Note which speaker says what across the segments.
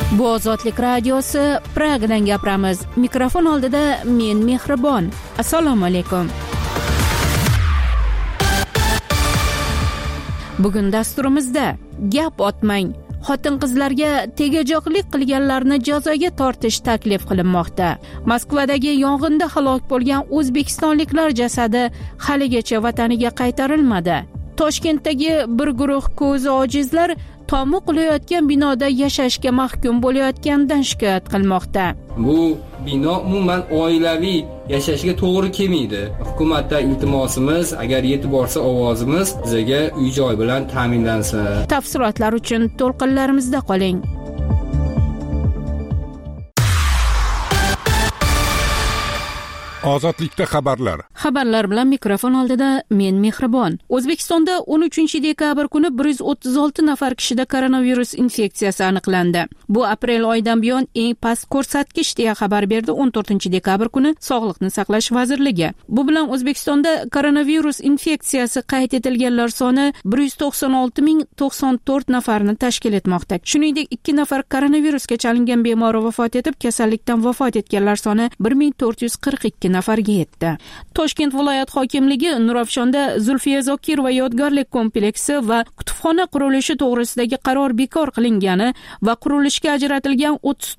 Speaker 1: Bu Ozodlik radiosi, Pragadan gapiramiz. Mikrofon oldida men Mehribon. Assalomu alaykum. Bugun dasturimizda gap otmang. Xotin-qizlarga tegajoqlik qilganlarni jazoga tortish taklif qilinmoqda. Moskvadagi yong'inda halok bo'lgan o'zbekistonliklar jasadi haligacha vataniga qaytarilmadi. Toshkentdagi bir guruh ko'zi ojizlar tomu qilayotgan binoda yashashga mahkum bo'layotganidan shikoyat qilmoqda.
Speaker 2: Bu bino umuman oilaviy yashashga to'g'ri kelmaydi. Hukumatdan iltimosimiz, agar yetib borsa ovozimiz, bizga uy-joy bilan ta'minlansin.
Speaker 1: Tafsilotlar uchun to'lqinlarimizda qoling.
Speaker 3: Ozodlikda xabarlar.
Speaker 1: Xabarlar bilan mikrofon oldida men Mehribon. O'zbekistonda 13-dekabr kuni 136 nafar kishida koronavirus infeksiyasi aniqlandi. Bu aprel oyidan buyon eng past ko'rsatkich deya xabar berdi 14-dekabr kuni Sog'liqni saqlash vazirligi. Bu bilan O'zbekistonda koronavirus infeksiyasi qayd etilganlar soni 196,094 nafarni tashkil etmoqda. Shuningdek, 2 nafar koronavirusga chalingan bemor vafot etib, kasallikdan vafot etganlar soni 1442 nafarga yetdi. Toshkent viloyat hokimligi Nurafshonda Zulfiya Zokirova yodgorlik kompleksi va kutubxona qurilishi to'g'risidagi qaror bekor qilingani va qurilishga ajratilgan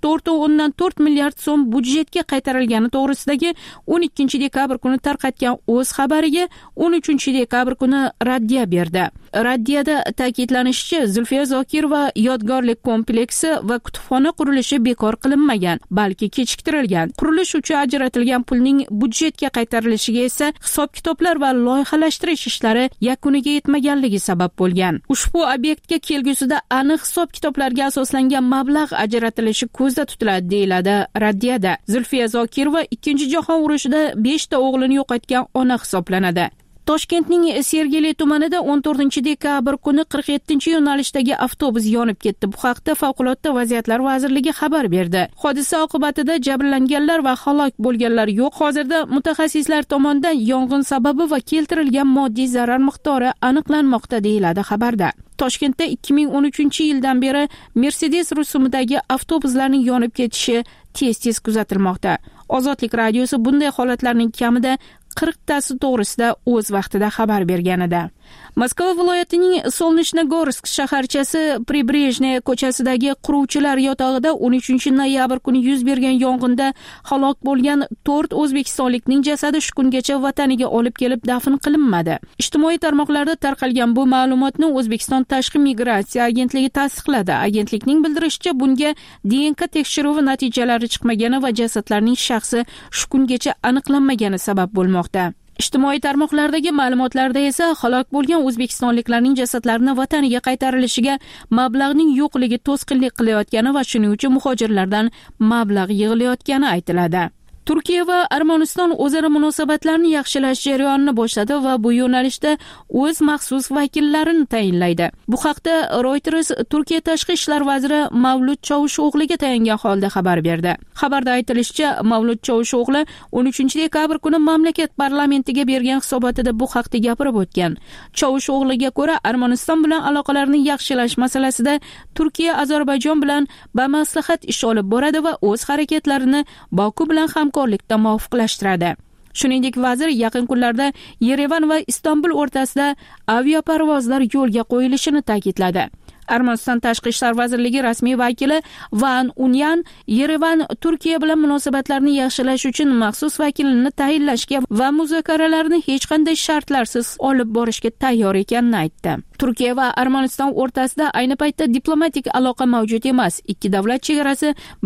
Speaker 1: 34,4 milliard so'm budjetga qaytarilgani to'g'risidagi 12-dekabr kuni tarqatgan o'z xabariga 13-dekabr kuni raddiya berdi. Raddiyada ta'kidlanishicha, Zulfiya Zokirova yodgorlik kompleksi va kutubxona qurilishi bekor qilinmagan, balki kechiktirilgan. Qurilish uchun ajratilgan pulning budjetga qaytarilishiga esa hisob-kitoblar va loyihalashtirish ishlari yakuniga yetmaganligi sabab bo'lgan. Ushbu obyektga kelgusida aniq hisob-kitoblarga asoslangan mablag' ajratilishi ko'zda tutiladi, deyiladi raddiyada. Zulfiya Zokirova 2-jahon urushida 5 ta o'g'lini yo'qotgan ona hisoblanadi. Toshkentning Sergeli tumanida 14-dekabr kuni 47-yo'nalishdagi avtobus yonib ketdi. Bu haqda Favqulodda vaziyatlar vazirligi xabar berdi. Hodisa oqibatida jabrlanganlar va halok bo'lganlar yo'q. Hozirda mutaxassislar tomonidan yong'in sababi va keltirilgan moddiy zarar miqdori aniqlanmoqda, deyiladi xabarda. Toshkentda 2013-yildan beri Mercedes rusumidagi avtobuslarning yonib ketishi tez-tez kuzatilmoqda. Ozodlik radiosi bunday holatlarning kamida 40 tasi to'g'risida o'z vaqtida xabar bergan edi. Moskva viloyatining Solnishnogorsk shaharchasi Pribrejniy ko'chasidagi quruvchilar yotog'ida 13-noyabr kuni yuz bergan yong'inda halok bo'lgan 4 o'zbekistonlikning jasadi shu kungacha vataniga olib kelib dafn qilinmadi. Ijtimoiy tarmoqlarda tarqalgan bu ma'lumotni O'zbekiston Tashqi migratsiya agentligi tasdiqladi. Agentlikning bildirishicha, bunga DNK tekshiruvi natijalari chiqmagani va jasadlarning shaxsi shu kungacha aniqlanmagani sabab bo'lmoqda. Ijtimoiy tarmoqlardagi ma'lumotlarda esa halok bo'lgan o'zbekistonliklarning jasadlarini vataniga qaytarilishiga mablag'ning yo'qligi to'sqinlik qilayotgani va shuning uchun muhojirlardan mablag' yig'ilayotgani aytiladi. Turkiya va Armaniston o'zaro munosabatlarni yaxshilash jarayonini boshladi va bu yo'nalishda o'z maxsus vakillarini tayinlaydi. Bu haqda Reuters Turkiya tashqi ishlar vaziri Mavlut Chavusho'g'liga tayangan holda xabar berdi. Xabarda aytilishicha, Mavlut Chavusho'g'li 13-dekabr kuni mamlakat parlamentiga bergan hisobotida bu haqda gapirib o'tgan. Chavusho'g'liga ko'ra, Armaniston bilan aloqalarni yaxshilash masalasida Turkiya Ozarbayjon bilan bamaslahat ish olib boradi va o'z harakatlarini Boku bilan hamkorlikda muvofiqlashtiradi. Shuningdek, vazir yaqin kunlarda Yerevan va Istanbul o'rtasida aviaparvozlar yo'lga qo'yilishini ta'kidladi. Armaniston tashqi ishlar vazirligi rasmiy vakili Van Unyan Yerevan Turkiya bilan munosabatlarni yaxshilash uchun maxsus vakilni tayinlashga va muzokaralarni hech qanday shartlarsiz olib borishga tayyor ekanini aytdi. Turkiya va Armaniston o'rtasida ayni paytda diplomatik aloqa mavjud emas. Ikki davlat chegarasi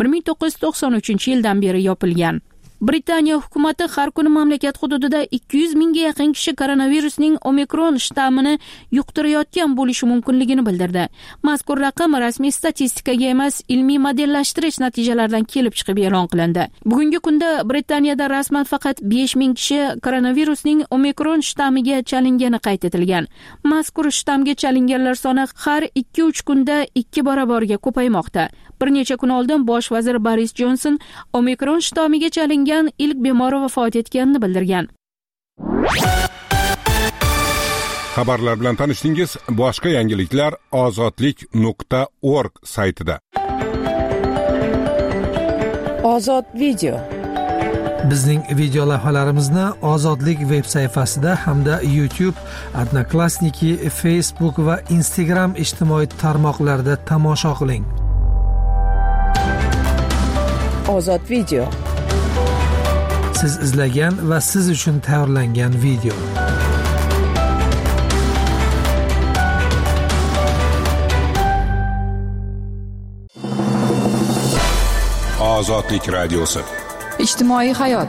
Speaker 1: 1993-yildan beri yopilgan. Britaniya hukumati har kuni mamlakat hududida 200 mingga yaqin kishi koronavirusning Omikron shtammini yuqtirayotgan bo'lishi mumkinligini bildirdi. Mazkur raqam rasmiy statistikaga emas, ilmiy modellashtirish natijalaridan kelib chiqib e'lon qilindi. Bugungi kunda Britaniyada rasman faqat 5 ming kishi koronavirusning Omikron shtammiga chalingani qayd etilgan. Mazkur shtammga chalinganlar soni har 2-3 kunda 2 barobarga ko'paymoqda. Bir necha kun oldin bosh vazir Boris Johnson Omikron shtammiga chalingan ilk bemor vafot etganini bildirgan.
Speaker 3: Xabarlar bilan tanishdingiz. Boshqa yangiliklar ozodlik.org saytida.
Speaker 4: Ozod video.
Speaker 5: Bizning video lavhalarimizni Ozodlik veb sayfasida hamda YouTube, Odnoklassniki, Facebook va Instagram ijtimoiy tarmoqlarida tomosha qiling.
Speaker 4: Ozod video.
Speaker 5: Siz izlagan va siz uchun tayyorlangan video.
Speaker 3: Ozodlik radiosi.
Speaker 6: Ijtimoiy hayot.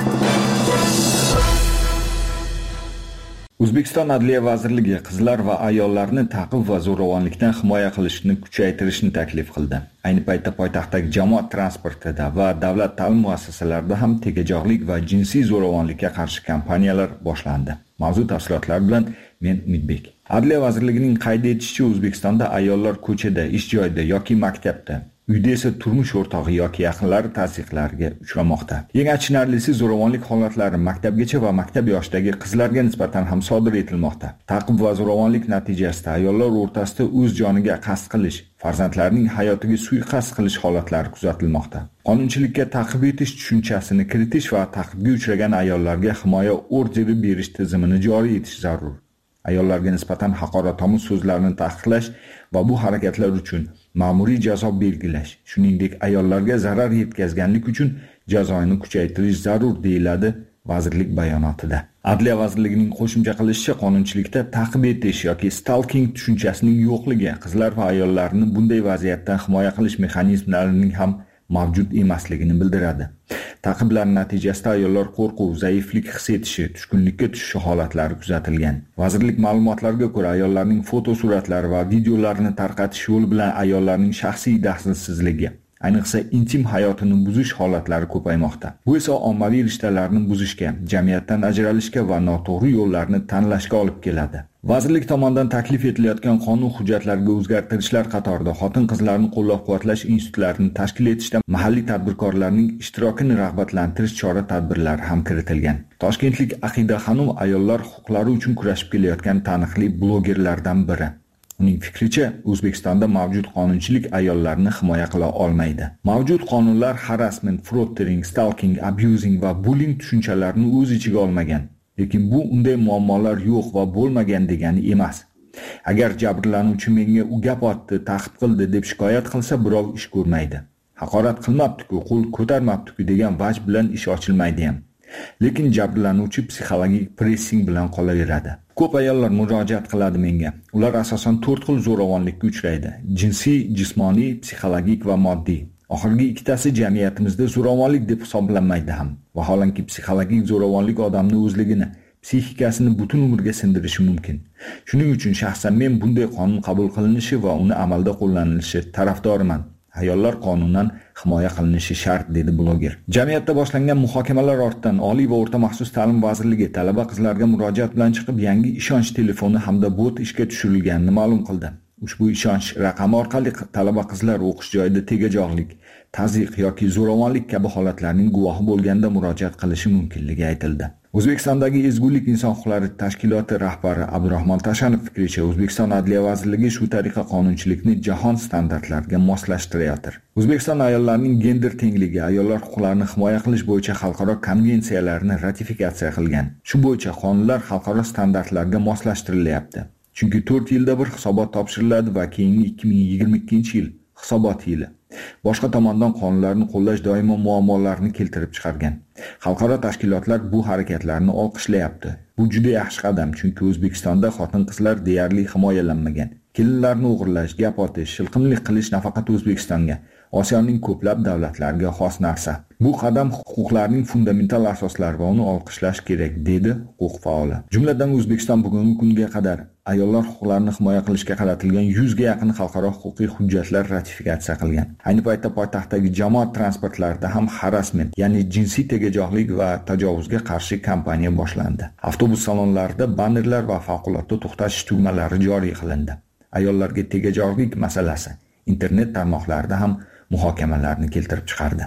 Speaker 7: O'zbekiston Adliya vazirligi qizlar va ayollarni ta'qib va zo'ravonlikdan himoya qilishni kuchaytirishni taklif qildi. Ayni paytda poytaxtdagi jamoat transportida va davlat ta'lim muassasalarida ham tegajog'lik va jinsiy zo'ravonlikka qarshi kampaniyalar boshlandi. Mavzu tafsilotlari bilan men Umidbek. Adliya vazirligining qayd etishicha, O'zbekistonda ayollar ko'chada, ish joyida yoki maktabda, uyda esa turmush o'rtog'i yoki yaqinlari tazyiqlariga uchramoqda. Eng achinarlisi, zo'ravonlik holatlari maktabgacha va maktab yoshidagi qizlarga nisbatan ham sodir etilmoqda. Ta'qib va zo'ravonlik natijasida ayollar o'rtasida o'z joniga qasd qilish, farzandlarining hayotiga suiqasd qilish holatlari kuzatilmoqda. Qonunchilikka ta'qib etish tushunchasini kiritish va ta'qibga uchragan ayollarga himoya orderi berish tizimini joriy etish zarur. Ayollarga nisbatan haqoratomuz so'zlarni taqiqlash va bu harakatlar uchun ma'muriy jazo belgilash, shuningdek ayollarga zarar yetkazganlik uchun jazoni kuchaytirish zarur, deyiladi vazirlik bayonotida. Adliya vazirligining qo'shimcha qilishicha, qonunchilikda ta'qib etish yoki stalking tushunchasining yo'qligi qizlar va ayollarni bunday vaziyatdan himoya qilish mexanizmlarining ham mavjud emasligini bildiradi. Ta'qiblar natijasida ayollar qo'rquv, zaiflik his etishi, tushkunlikka tushishi holatlari kuzatilgan. Vazirlik ma'lumotlariga ko'ra, ayollarning fotosuratlari va videolarini tarqatish yo'li bilan ayollarning shaxsiy daxlsizligi, ayniqsa intim hayotini buzish holatlari ko'paymoqda. Bu esa ommaviy rishtalarni buzishga, jamiyatdan ajralishga va noto'g'ri yo'llarni tanlashga olib keladi. Vazirlik tomonidan taklif etilayotgan qonun hujjatlariga o'zgartirishlar qatorida xotin-qizlarni qo'llab-quvvatlash institutlarini tashkil etishda mahalliy tadbirkorlarning ishtirokini rag'batlantirish chora-tadbirlari ham kiritilgan. Toshkentlik Aqida Xanum ayollar huquqlari uchun kurashib kelayotgan taniqli blogerlardan biri. Uning fikricha, O'zbekistonda mavjud qonunchilik ayollarni himoya qila olmaydi. Mavjud qonunlar harassment, frottering, stalking, abusing va bullying tushunchalarini o'z ichiga olmagan. Lekin bu unday muammolar yo'q va bo'lmagan degani emas. Agar jabrlanuvchi menga u gap otdi, ta'qib qildi deb shikoyat qilsa, birov ish ko'rmaydi. Haqorat qilmabdi-ku, qo'l ko'tarmabdi-ku degan vaj bilan ish ochilmaydi ham. Lekin jabrlanuvchi psixologik pressing bilan qolaveradi. Ko'p ayollar murojaat qiladi menga. Ular asosan 4 xil zo'ravonlikka uchraydi: jinsiy, jismoniy, psixologik va moddiy. Oxirgi ikkitasi jamiyatimizda zo'ravonlik deb hisoblanmaydi ham. Vaholanki psixologik zo'ravonlik odamni o'zligini, psixikasini butun umrga sindirishi mumkin. Shuning uchun shaxsan men bunday qonun qabul qilinishi va uni amalda qo'llanilishi tarafdoriman. Ayollar qonundan himoya qilinishi shart, dedi bloger. Jamiyatda boshlangan muhokamalar ortidan Oliy va o'rta maxsus ta'lim vazirligi talaba qizlarga murojaat bilan chiqib, yangi ishonch telefoni hamda bot ishga tushirilganini ma'lum qildi. Ushbu ishonch raqami orqali talaba qizlar o'qish joyida tegajog'lik, tazyiq yoki zo'ravonlik kabi holatlarning guvohi bo'lganda murojaat qilishi mumkinligi aytildi. O'zbekistondagi Ezgulik inson huquqlari tashkiloti rahbari Abdurahmon Tashanov fikricha, O'zbekiston Adliya vazirligi shu tariqa qonunchilikni jahon standartlariga moslashtirayotdi. O'zbekiston ayollarining gender tengligi, ayollar huquqlarini himoya qilish bo'yicha xalqaro konvensiyalarni ratifikatsiya qilgan. Shu bo'yicha qonunlar xalqaro standartlarga moslashtirilyapti. Chunki 4 yilda bir hisobot topshiriladi va keyingi 2022-yil hisobot yili. Boshqa tomondan qonunlarni qo'llash doimo muammolarni keltirib chiqargan. Xalqaro tashkilotlar bu harakatlarni olqishlayapti. Bu juda yaxshi qadam, chunki O'zbekistonda xotin-qizlar deyarli himoyalanmagan. Kelinlarni o'g'irlash, gap otish, shilqimlik qilish nafaqat O'zbekistonga, Osiyoning ko'plab davlatlariga xos narsa. Bu qadam huquqlarning fundamental asoslari va uni olqishlash kerak, dedi huquq faoli. Jumladan O'zbekiston bugungi kunga qadar ayollar huquqlarini himoya qilishga qaratilgan 100 ga yaqin xalqaro huquqiy hujjatlar ratifikatsiya qilgan. Ayni paytda poytaxtdagi jamoat transportlarida ham harassment, ya'ni jinsiy tegajog'lik va tajovuzga qarshi kampaniya boshlandi. Avtobus salonlarida bannerlar va favqulodda to'xtash tugmalari joriy qilindi. Ayollarga tegajog'lik masalasi internet tarmoqlarida ham muhokamalarni keltirib chiqardi.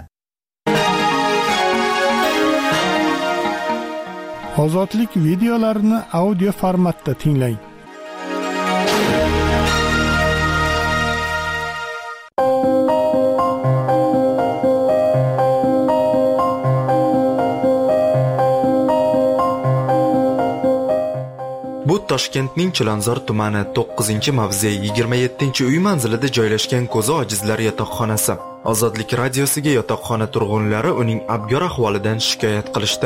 Speaker 8: Ozodlik videolarini audio formatda tinglang.
Speaker 9: Toshkentning Chilonzor tumani 9-mavze 27-uy manzilida joylashgan ko'zi ojizlar yotoqxonasi. Ozodlik radiosiga yotoqxona turg'unlari uning abgor ahvolidan shikoyat qilishdi.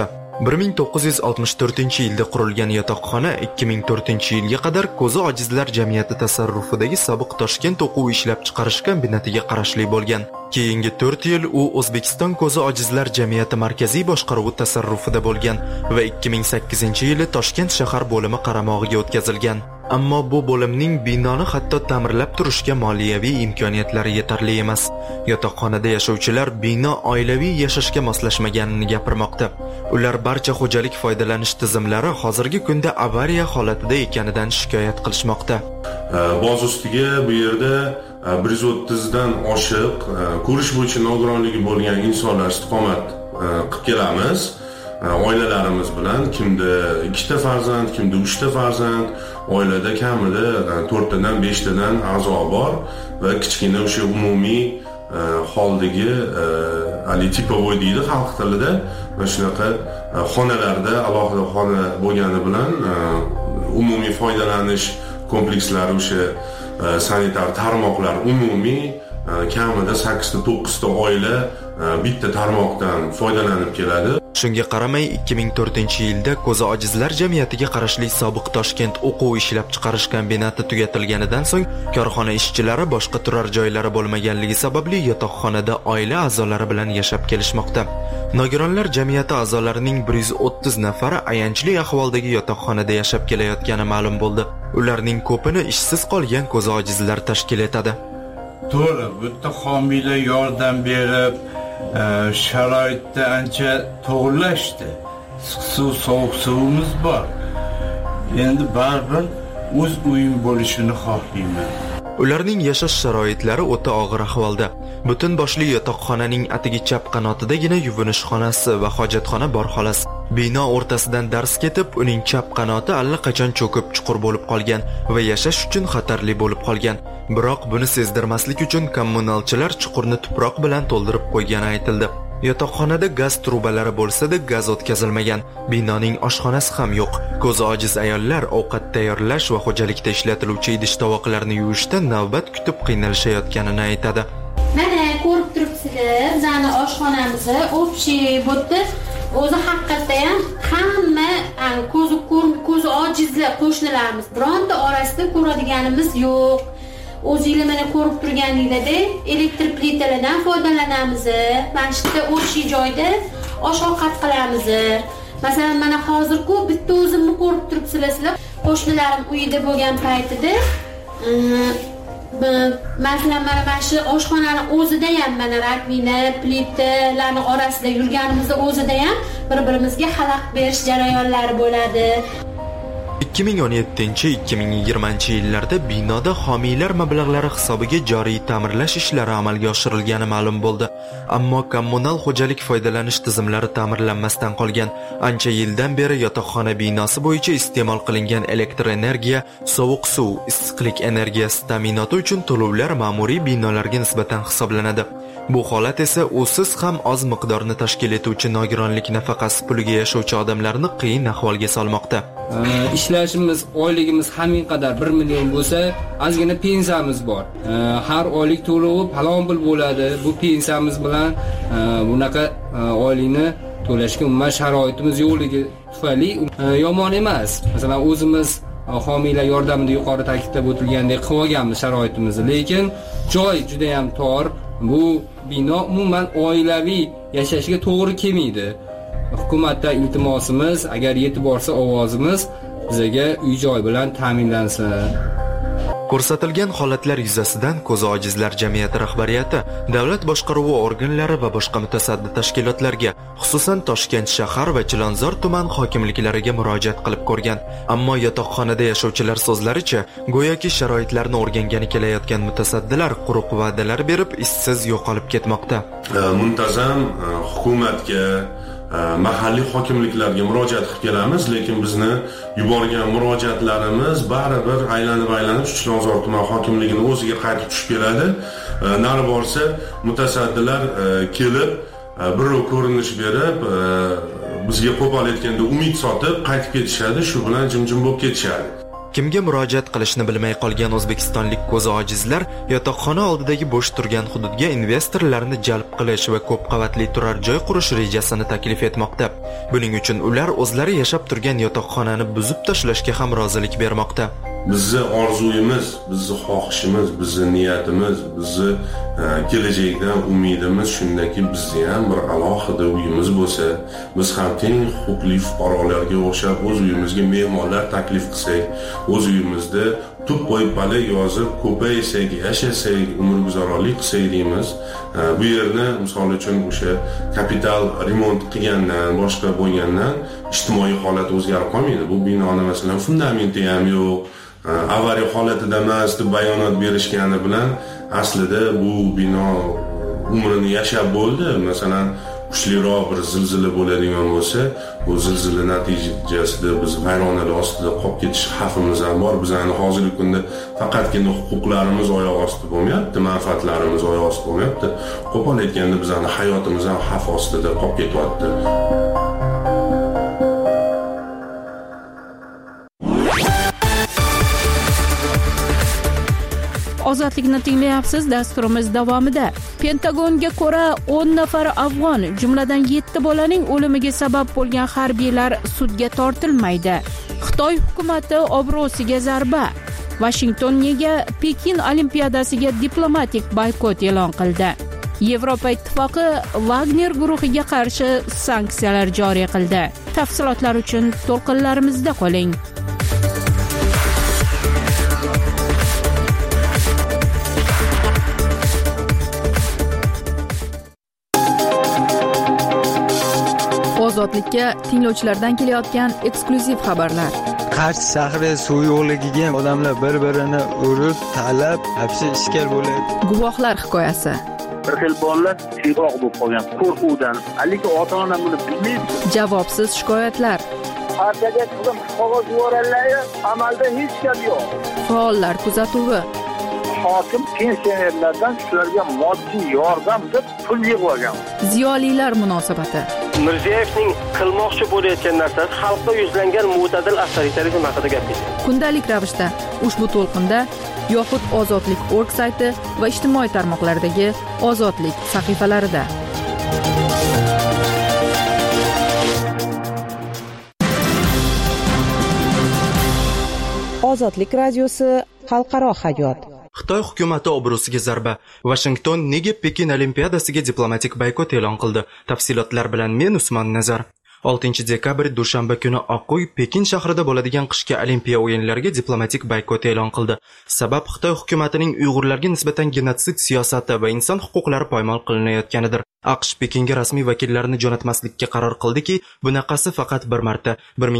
Speaker 9: 1964-yilda qurilgan yotoqxona 2004-yilga qadar ko'zi ojizlar jamiyati tasarrufidagi sobiq Toshkent o'quv ishlab chiqarish kombinatiga qarashli bo'lgan. Keyingi 4 yil u O'zbekiston ko'zi ojizlar jamiyati markaziy boshqaruvi tasarrufida bo'lgan va 2008-yili Toshkent shahar bo'limi qaramog'iga o'tkazilgan. Ammo bu bo'limning binoni hatto ta'mirlab turishga moliyaviy imkoniyatlari yetarli emas. Yotoqxonada yashovchilar bino oilaviy yashashga moslashmaganini gapirmoqda. Ular barcha xo'jalik foydalanish tizimlari hozirgi kunda avariya holatida ekanidan shikoyat qilishmoqda.
Speaker 10: Boz ustiga bu yerda 130 dan oshiq ko'rish bo'yicha nogironligi bo'lgan insonlar istiqomat qilib kelamiz. Oilalarimiz bilan kimda 2 ta farzand, kimda 3 ta farzand, oilada kamida 4 tadan 5 tadan a'zo bor va kichkina o'sha umumiy holdagi tipovoy deydi xalq tilida, mana shunaqa xonalarda alohida xona bo'lgani bilan umumiy foydalanish komplekslari o'sha sanitar tarmoqlar umumiy kamida 8 ta 9 ta oila bitta tarmoqdan foydalanib keladi.
Speaker 9: Shunga qaramay 2004-yilda ko'zi ojizlar jamiyatiga qarashli sobiq Toshkent o'quv ishlab chiqarish kombinati tugatilganidan so'ng korxona ishchilari boshqa turar joylari bo'lmaganligi sababli yotoqxonada oila a'zolari bilan yashab kelishmoqda. Nogironlar jamiyati a'zolarining 130 nafari ayanchli ahvoldagi yotoqxonada yashab kelayotgani ma'lum bo'ldi. Ularning ko'pini ishsiz qolgan ko'zi ojizlar tashkil etadi.
Speaker 11: To'g'ri, bu yerda homiylar yordam berib, sharoitda ancha to'g'rilashdi. Suv, sovuq suvimiz bor. Endi baribir o'z uyim bo'lishini xohlayman.
Speaker 9: Ularning yashash sharoitlari o'ta og'ir ahvolda. Butun boshli yotoqxonaning atigi chap qanotidagina yuvinish xonasi va hojatxona bor xolos. Bino o'rtasidan dars ketib, uning chap qanoti allaqachon cho'kib chuqur bo'lib qolgan va yashash uchun xatarli bo'lib qolgan. Biroq buni sezdirmaslik uchun kommunalchilar chuqurni tuproq bilan to'ldirib qo'ygani aytildi. Yotoqxonada gaz trubalari bo'lsa-da, gaz o'tkazilmagan. Binoning oshxonasi ham yo'q. Ko'zi ojiz ayollar ovqat tayyorlash va xo'jalikda ishlatiluvchi idish-tovoqlarni yuvishda navbat kutib qiynalishayotganini aytadi.
Speaker 12: Mana ko'rib turibsizlar, bizning oshxonamizni общий bo'tdi. O'zi haqiqatda ham hamma ko'zi ojizlar qo'shnilarimiz bironta orasida ko'radiganimiz yo'q. O'zingizlar mana ko'rib turganingizda elektr plitalardan foydalanamiz. Mana shu o'sha joyda osh-ovqat qilamiz. Masalan, mana hozir-ku bitta o'zimni ko'rib turibsizlar, qo'shnilarim uyida bo'lgan paytida masalan mana shu oshxonaning o'zida ham mana rakvina, plitalarning orasida yurganimizda o'zida ham bir-birimizga xalaqit berish jarayonlari bo'ladi.
Speaker 9: 2017-2020 yillarda binoda homiylar mablag'lari hisobiga joriy ta'mirlash ishlari amalga oshirilgani ma'lum bo'ldi. Ammo kommunal xo'jalik foydalanish tizimlari ta'mirlanmasdan qolgan. Ancha yildan beri yotoqxona binosi bo'yicha iste'mol qilingan elektr energiya, sovuq suv, issiqlik energiyasi ta'minoti uchun to'lovlar ma'muriy binolarga nisbatan hisoblanadi. Bu holat esa usiz ham oz miqdorni tashkil etuvchi nogironlik nafaqasi puliga yashovchi odamlarni qiyin ahvolga solmoqda.
Speaker 2: Ishlashimiz, oyligimiz hamma qadar 1 million bo'lsa, ozgina pensiyamiz bor. Har oylik to'lovi falon pul bo'ladi. Bu pensiyamiz bilan bunaqa oylikni to'lashga umuman sharoitimiz yo'qligi tufayli yomon emas. Masalan, o'zimiz homiylar yordamida yuqori ta'kidlab o'tilgandek qilib olganmiz sharoitimizni, lekin joy juda ham tor. Bu bino umuman oilaviy yashashga to'g'ri kelmaydi. Hukumatdan iltimosimiz, agar yetib borsa ovozimiz, bizga uy-joy bilan ta'minlansin.
Speaker 9: Ko'rsatilgan holatlar yuzasidan ko'zi ojizlar jamiyati rahbariyati davlat boshqaruvi organlari va boshqa mutasaddi tashkilotlarga, xususan Toshkent shahar va Chilonzor tuman hokimliklariga murojaat qilib ko'rgan. Ammo yotoqxonada yashovchilar so'zlaricha, go'yoki sharoitlarni o'rgangani kelayotgan mutasaddilar quruq va'dalar berib, ishsiz yo'qolib ketmoqda.
Speaker 10: Muntazam hukumatga, mahalliy hokimliklarga murojaat qilib kelamiz, lekin bizni yuborgan murojaatlarimiz baribir aylanib Chilonzor tuman hokimligining o'ziga qaytib tushib keladi. Nari borsa mutasaddilar kelib birov ko'rinish berib, bizga qo'pol aytganda umid sotib qaytib ketishadi, shu bilan jim-jim bo'lib ketishadi.
Speaker 9: Kimga murojaat qilishni bilmay qolgan o'zbekistonlik ko'zi ojizlar yotoqxona oldidagi bo'sh turgan hududga investorlarni jalb qilish va ko'p qavatli turar joy qurish rejasini taklif etmoqda. Buning uchun ular o'zlari yashab turgan yotoqxonani buzib tashlashga ham rozilik bermoqda.
Speaker 10: Bizni orzuyimiz, bizni xohishimiz, bizni niyatimiz, bizni kelajakdan umidimiz shundaki bizni ham bir alohida uyimiz bo'lsa, biz ham teng huquqli fuqarolarga o'xshab o'z uyimizga me'morlar taklif qilsak, o'z uyimizda tub qo'yib baliq yozib, ko'paysak, yashasak, umrguzaronlik qilsak deymiz. Bu yerni misol uchun o'sha kapital remont qilgandan, boshqa bo'lgandan ijtimoiy holat o'zgarib qolmaydi. Bu binoni masalan fundamenti ham yo'q, avariya holatida emas deb bayonot berishgani bilan aslida bu bino umrini yashab bo'ldi. Masalan, kuchliroq bir zilzila bo'ladigan bo'lsa, bu zilzila natijasida biz vayronalar ostida qolib ketish xavfimiz ham bor. Bizning hozirgi kunda faqatgina huquqlarimiz oyoq ostida bo'lmayapti, manfaatlarimiz oyoq ostida bo'lmayapti. Qo'pol aytganda bizning hayotimiz ham xavf ostida qolib ketyapti.
Speaker 1: Ozodlikni tinglayapsiz. Dasturimiz davomida Pentagonga ko'ra 10 nafar afg'on, jumladan 7 bolaning o'limiga sabab bo'lgan harbiylar sudga tortilmaydi. Xitoy hukumati obro'siga zarba. Washington nega Pekin olimpiadasiga diplomatik boykot e'lon qildi? Yevropa ittifoqi Wagner guruhiga qarshi sanksiyalar joriy qildi. Tafsilotlar uchun to'lqinlarimizda qoling.
Speaker 6: Ozodlikka tinglovchilardan kelayotgan eksklyuziv xabarlar.
Speaker 13: Qarshi shahri suv yo'qligiga odamlar bir-birini urib, talab, hapsi ishkal bo'ladi.
Speaker 6: Guvohlar hikoyasi.
Speaker 14: Bir xil bolalar siyg'oq bo'lib qolgan qo'rquvdan, lekin ota-ona buni bilmaydi.
Speaker 6: Javobsiz shikoyatlar.
Speaker 14: Partiyaga qizim qog'oz yuborganlar, amalda hech gap yo'q.
Speaker 6: Faollar kuzatuvi.
Speaker 14: Hokim pensionerlardan shularga moddiy yordam deb pul yig'ib olgan.
Speaker 6: Ziyolilar munosabati.
Speaker 15: Mirziyevning qilmoqchi bo'layotgan narsasi xalqqa yuzlangan mo'tadil avtoritarizm haqida gapirdi.
Speaker 6: Kundalik ravishda ushbu to'lqinda yoxud ozodlik.org sayti va ijtimoiy tarmoqlardagi ozodlik sahifalarida.
Speaker 4: Ozodlik radiosi xalqaro hayot.
Speaker 9: Xitoy hukumati obro'siga zarba. Washington nega Pekin olimpiadasiga diplomatik boykot e'lon qildi? Tafsilotlar bilan men Usmon Nazar. 6 dekabr dushanba kuni Oq uy Pekin shahrida bo'ladigan qishki olimpiya o'yinlariga diplomatik boykot e'lon qildi. Sabab Xitoy hukumatining Uyg'urlarga nisbatan genotsid siyosati va inson huquqlari poymol qilinayotganidir. AQSh Pekinga rasmiy vakillarini jo'natmaslikka qaror qildiki, bunaqasi faqat bir marta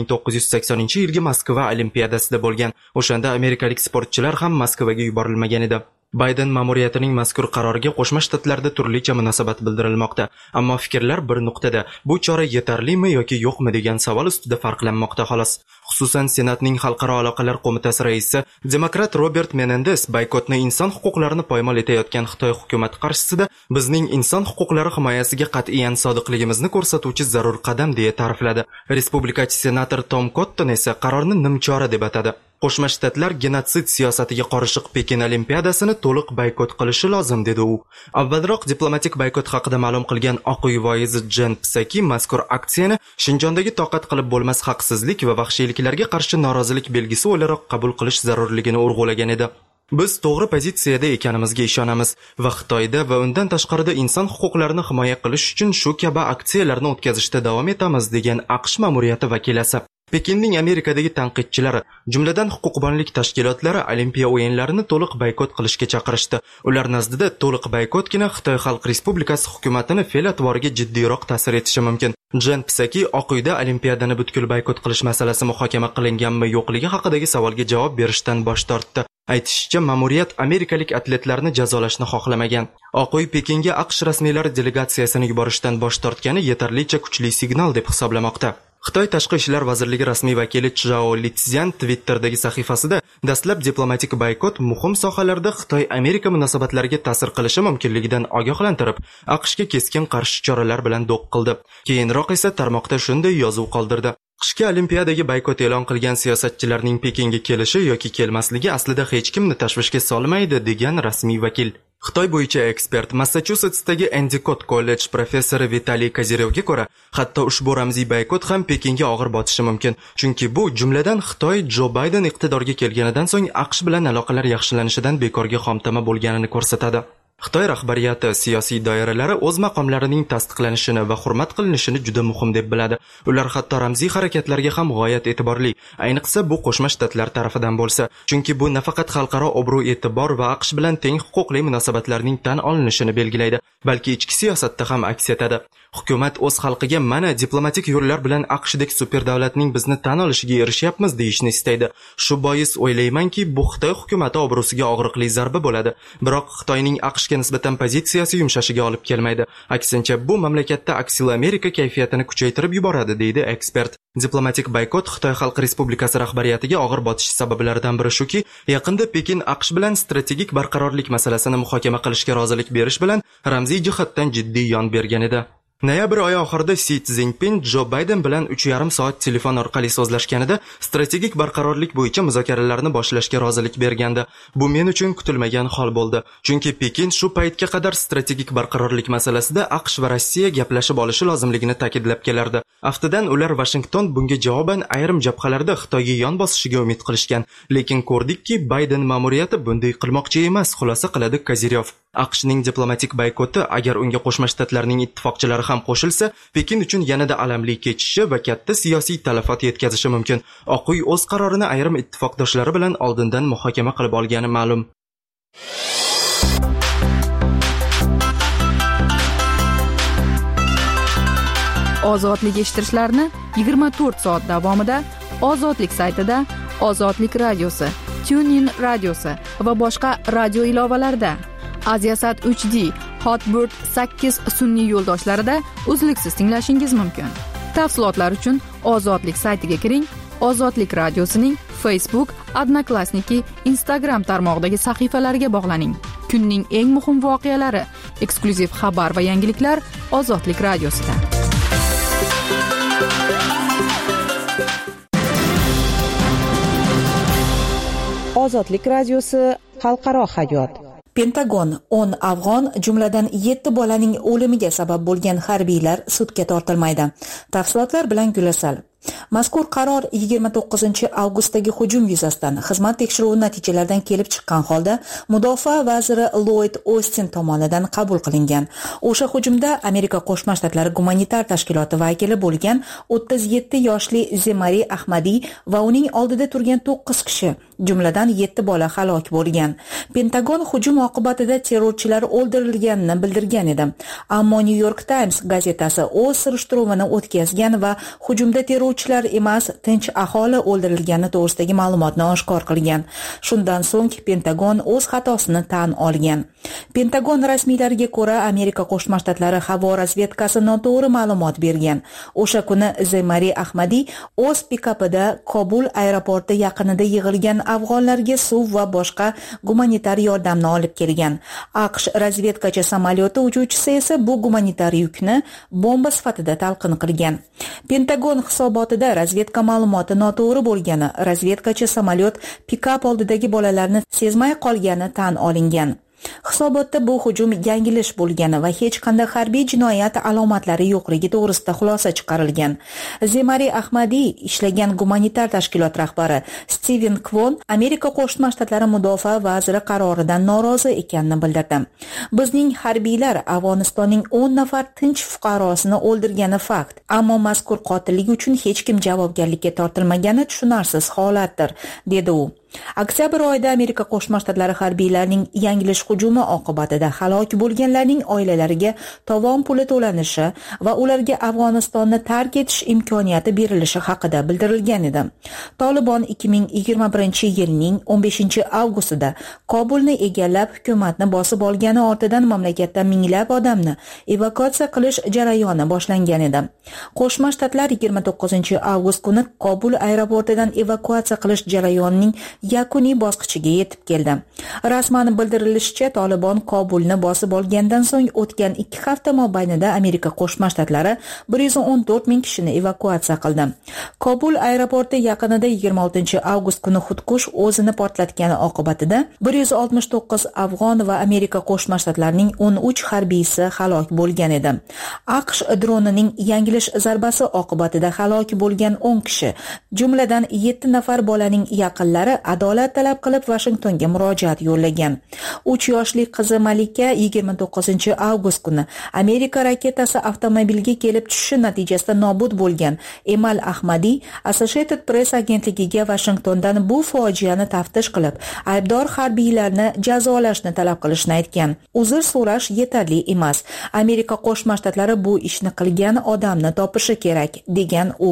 Speaker 9: 1980-yilgi Moskva olimpiadasida bo'lgan. O'shanda amerikalik sportchilar ham Moskvaga yuborilmagan edi. Bayden ma'muriyatining mazkur qaroriga Qo'shma Shtatlarda turlicha munosabat bildirilmoqda, ammo fikrlar bir nuqtada: bu chora yetarlimi yoki yo'qmi degan savol ustida farqlanmoqda xolos. Xususan, Senatning Xalqaro aloqalar qo'mitasi raisi demokrat Robert Menendez boykotni inson huquqlarini poymol etayotgan Xitoy hukumati qarshisida bizning inson huquqlari himoyasiga qat'iyan sodiqligimizni ko'rsatuvchi zarur qadam deya ta'rifladi. Respublikachi senator Tom Cotton esa qarorni nimchora deb atadi. Qo'shma Shtatlar genotsid siyosatiga qorishiq Pekin olimpiadasini to'liq boykot qilishi lozim dedi u. Avvalroq diplomatik boykot haqida ma'lum qilgan Oq uy voizi Jen Psaki mazkur aksiyani Shinjondagi toqat qilib bo'lmas haqsizlik va vahshiyliklarga qarshi norozilik belgisi o'laroq qabul qilish zarurligini urg'ulagan edi. Biz to'g'ri pozitsiyada ekanimizga ishonamiz va Xitoyda va undan tashqarida inson huquqlarini himoya qilish uchun shu kabi aksiyalarni o'tkazishda davom etamiz degan AQSh ma'muriyati vakilasi. Pekinning Amerikadagi tanqidchilari, jumladan huquqbonlik tashkilotlari olimpiya o'yinlarini to'liq boykot qilishga chaqirishdi. Ular nazdida to'liq boykotgina Xitoy Xalq Respublikasi hukumatini fe'l-atvoriga jiddiyroq ta'sir etishi mumkin. Jen Psaki Oq uyda olimpiadani butkul boykot qilish masalasi muhokama qilinganmi yo'qligi haqidagi savolga javob berishdan bosh tortdi. Aytishicha, ma'muriyat amerikalik atletlarni jazolashni xohlamagan. Oq uy Pekinga AQSh rasmiylari delegatsiyasini yuborishdan bosh tortgani yetarlicha kuchli signal deb hisoblamoqda. Xitoy Tashqi ishlar vazirligi rasmiy vakili Chjao Lizian Twitter'dagi sahifasida dastlab diplomatik boykot muhim sohalarda Xitoy-Amerika munosabatlariga ta'sir qilishi mumkinligidan ogohlantirib, AQShga keskin qarshi choralar bilan do'q qildi. Keyinroq esa tarmoqda shunday yozuv qoldirdi: Qishki Olimpiadaga boykot e'lon qilgan siyosatchilarning Pekinga kelishi yoki kelmasligi aslida hech kimni tashvishga solmaydi, degan rasmiy vakil. Xitoy bo'yicha ekspert Massachusetsdagi Endicott kollej professori Vitaliy Kozyryovga ko'ra, hatto ushbu ramziy boykot ham Pekinga og'ir botishi mumkin. Chunki bu jumladan Xitoy Jo Bayden iqtidorga kelganidan so'ng AQSh bilan aloqalar yaxshilanishidan bekorga xomtama bo'lganini ko'rsatadi. Xitoy rahbariyati siyosiy doiralari o'z maqomlarining tasdiqlanishini va hurmat qilinishini juda muhim deb biladi. Ular hatto ramziy harakatlarga ham g'oyat e'tiborli, ayniqsa bu Qo'shma Shtatlar tarafidan bo'lsa, chunki bu nafaqat xalqaro obro'-e'tibor va AQSh bilan teng huquqli munosabatlarning tan olinishini belgilaydi, balki ichki siyosatda ham aks etadi. Hukumat o'z xalqiga mana diplomatik yo'llar bilan AQShdek super davlatning bizni tan olishiga erishyapmiz deyishni istaydi. Shu bois o'ylaymanki, bu Xitoy hukumati obro'siga og'riqli zarba bo'ladi. Biroq Xitoyning AQShga nisbatan pozitsiyasi yumshashiga olib kelmaydi. Aksincha, bu mamlakatda aksiyli Amerika kayfiyatini kuchaytirib yuboradi, deydi ekspert. Diplomatik boykot Xitoy Xalq Respublikasi rahbariyatiga og'ir botish sabablaridan biri shuki, yaqinda Pekin AQSh bilan strategik barqarorlik masalasini muhokama qilishga rozilik berish bilan ramziy jihatdan jiddiy yon bergan edi. Noyabr oyi oxirida Si Szinpin Jo Bayden bilan 3,5 soat telefon orqali so'zlashganida strategik barqarorlik bo'yicha muzokaralarni boshlashga rozilik bergandi. Bu men uchun kutilmagan hol bo'ldi. Chunki Pekin shu paytga qadar strategik barqarorlik masalasida AQSh va Rossiya gaplashib olishi lozimligini ta'kidlab kelardi. Aftidan ular Washington bunga javoban ayrim jabhalarda Xitoyga yon bosishiga umid qilishgan, lekin ko'rdikki, Bayden ma'muriyati bunday qilmoqchi emas, xulosa qiladi Kozyryov. AQShning diplomatik boykoti agar unga Qo'shma Shtatlarning ittifoqchilari ham qo'shilsa, Pekin uchun yanada alamli kechishi va katta siyosiy talafot yetkazishi mumkin. Oq uy o'z qarorini ayrim ittifoqdoshlari bilan oldindan muhokama qilib olgani ma'lum.
Speaker 6: Ozodlik eshittirishlarni 24 soat davomida Ozodlik saytida, Ozodlik radiosi, TuneIn radiosi va boshqa radio ilovalarda, Aziasat 3D, Hotbird 8 sun'iy yo'ldoshlarida uzluksiz tinglashingiz mumkin. Tafsilotlar uchun Ozodlik saytiga kiring. Ozodlik radiosining Facebook, Odnoklassniki, Instagram tarmog'idagi sahifalariga bog'laning. Kunning eng muhim voqealari, eksklyuziv xabar va yangiliklar Ozodlik radiosida.
Speaker 4: Ozodlik radiosi xalqaro hayot.
Speaker 16: Pentagon 10 afg'on, jumladan 7 bolaning o'limiga sabab bo'lgan harbiylar sudga tortilmaydi. Tafsilotlar bilan Gulasal. Mazkur qaror 29-avgustdagi hujum yuzasidan xizmat tekshiruvi natijalaridan kelib chiqqan holda Mudofaa vaziri Lloyd Austin tomonidan qabul qilingan. O'sha hujumda Amerika Qo'shma Shtatlari gumanitar tashkiloti vakili bo'lgan 37 yoshli Zemari Ahmadiy va uning oldida turgan 9 kishi, jumladan 7 bola halok bo'lgan. Pentagon hujum oqibatida terrorchilar o'ldirilganini bildirgan edi. Ammo New York Times gazetasi o'z surishtiruvini o'tkazgan va hujumda terrorchilar emas, tinch aholi o'ldirilgani to'g'risidagi ma'lumotni oshkor qilgan. Shundan so'ng Pentagon o'z xatosini tan olgan. Pentagon rasmiylariga ko'ra, Amerika Qo'shma Shtatlari havo razvedkasi noto'g'ri ma'lumot bergan. O'sha kuni Zemari Ahmadiy o'z pikapida Kobul aeroporti yaqinida yig'ilgan afg'onlarga suv va boshqa gumanitar yordamni olib kelgan. AQSh razvedkachi samolyoti uchuvchisi esa bu gumanitar yukni bomba sifatida talqin qilgan. Pentagon hisobotida razvedka ma'lumoti noto'g'ri bo'lgani, razvedkachi samolyot pikap oldidagi bolalarni sezmay qolgani tan olingan. Hisobotda bu hujum yangilish bo'lgani va hech qanday harbiy jinoyat alomatlari yo'qligi to'g'risida xulosa chiqarilgan. Zemari Ahmadiy ishlagan gumanitar tashkilot rahbari Steven Kwon Amerika Qo'shma Shtatlari mudofaa vaziri qaroridan norozi ekanini bildirdi. Bizning harbiylar Afg'onistonning 10 nafar tinch fuqarosini o'ldirgani fakt, ammo mazkur qotillik uchun hech kim javobgarlikka tortilmagani tushunarsiz holatdir, dedi u. Oktyabr oyida Amerika Qo'shma Shtatlari harbiylarining yangilish hujumi oqibatida halok bo'lganlarning oilalariga tovon puli to'lanishi va ularga Afg'onistonni tark etish imkoniyati berilishi haqida bildirilgan edi. Tolibon 2021-yilning 15-avgustida Kobulni egallab, hukumatni bosib olgani ortidan mamlakatda minglab odamni evakuatsiya qilish jarayoni boshlangan edi. Qo'shma Shtatlar 29-avgust kuni Kobul aeroportidan evakuatsiya qilish jarayonining yakuniy bosqichiga yetib keldi. Rasman bildirilishicha, Tolibon Kobulni bosib olgandan so'ng o'tgan 2 hafta mobaynida Amerika Qo'shma Shtatlari 114 ming kishini evakuatsiya qildi. Kobul aeroporti yaqinida 26 avgust kuni xudkush o'zini portlatgani oqibatida 169 afg'on va Amerika Qo'shma Shtatlarining 13 harbiysi halok bo'lgan edi. AQSh dronining yanglish zarbasi oqibatida halok bo'lgan 10 kishi, jumladan 7 nafar bolaning yaqinlari adolat talab qilib Vashingtonga murojaat yo'llagan. 3 yoshli qizi Malika 29 avgust kuni Amerika raketasi avtomobilga kelib tushishi natijasida nobud bo'lgan. Emal Ahmadi Associated Press agentligiga Vashingtondan bu fojiani taftish qilib, aybdor harbiylarni jazolashni talab qilishni aytgan. Uzr so'rash yetarli emas. Amerika Qo'shma Shtatlari bu ishni qilgan odamni topishi kerak, degan u.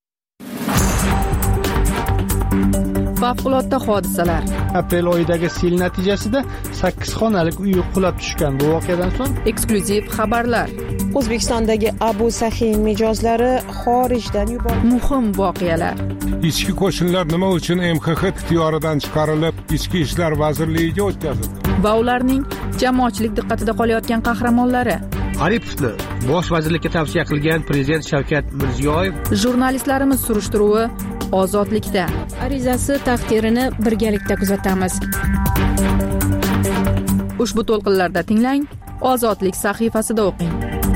Speaker 6: Favqulodda hodisalar.
Speaker 8: Aprel oyidagi sel natijasida 8 xonalik uy qulab tushgan. Bu voqeadan so'ng
Speaker 6: eksklyuziv xabarlar.
Speaker 4: O'zbekistondagi Abu Sahiy mijozlari xorijdan yuborildi.
Speaker 6: Muhim voqealar.
Speaker 3: Ichki qo'shinlar nima uchun MXX ixtiyoridan chiqarilib, Ichki ishlar vazirligiga o'tkazildi?
Speaker 6: Va ularning jamoatchilik diqqatida qolayotgan qahramonlari.
Speaker 17: Aripovni bosh vazirlikka tavsiya qilgan prezident Shavkat Mirziyoyev.
Speaker 6: Jurnalistlarimiz surishtiruvi Ozodlikda.
Speaker 1: Arizasi taqdirini birgalikda kuzatamiz.
Speaker 6: Ushbu to'lqinlarda tinglang, Ozodlik sahifasida o'qing.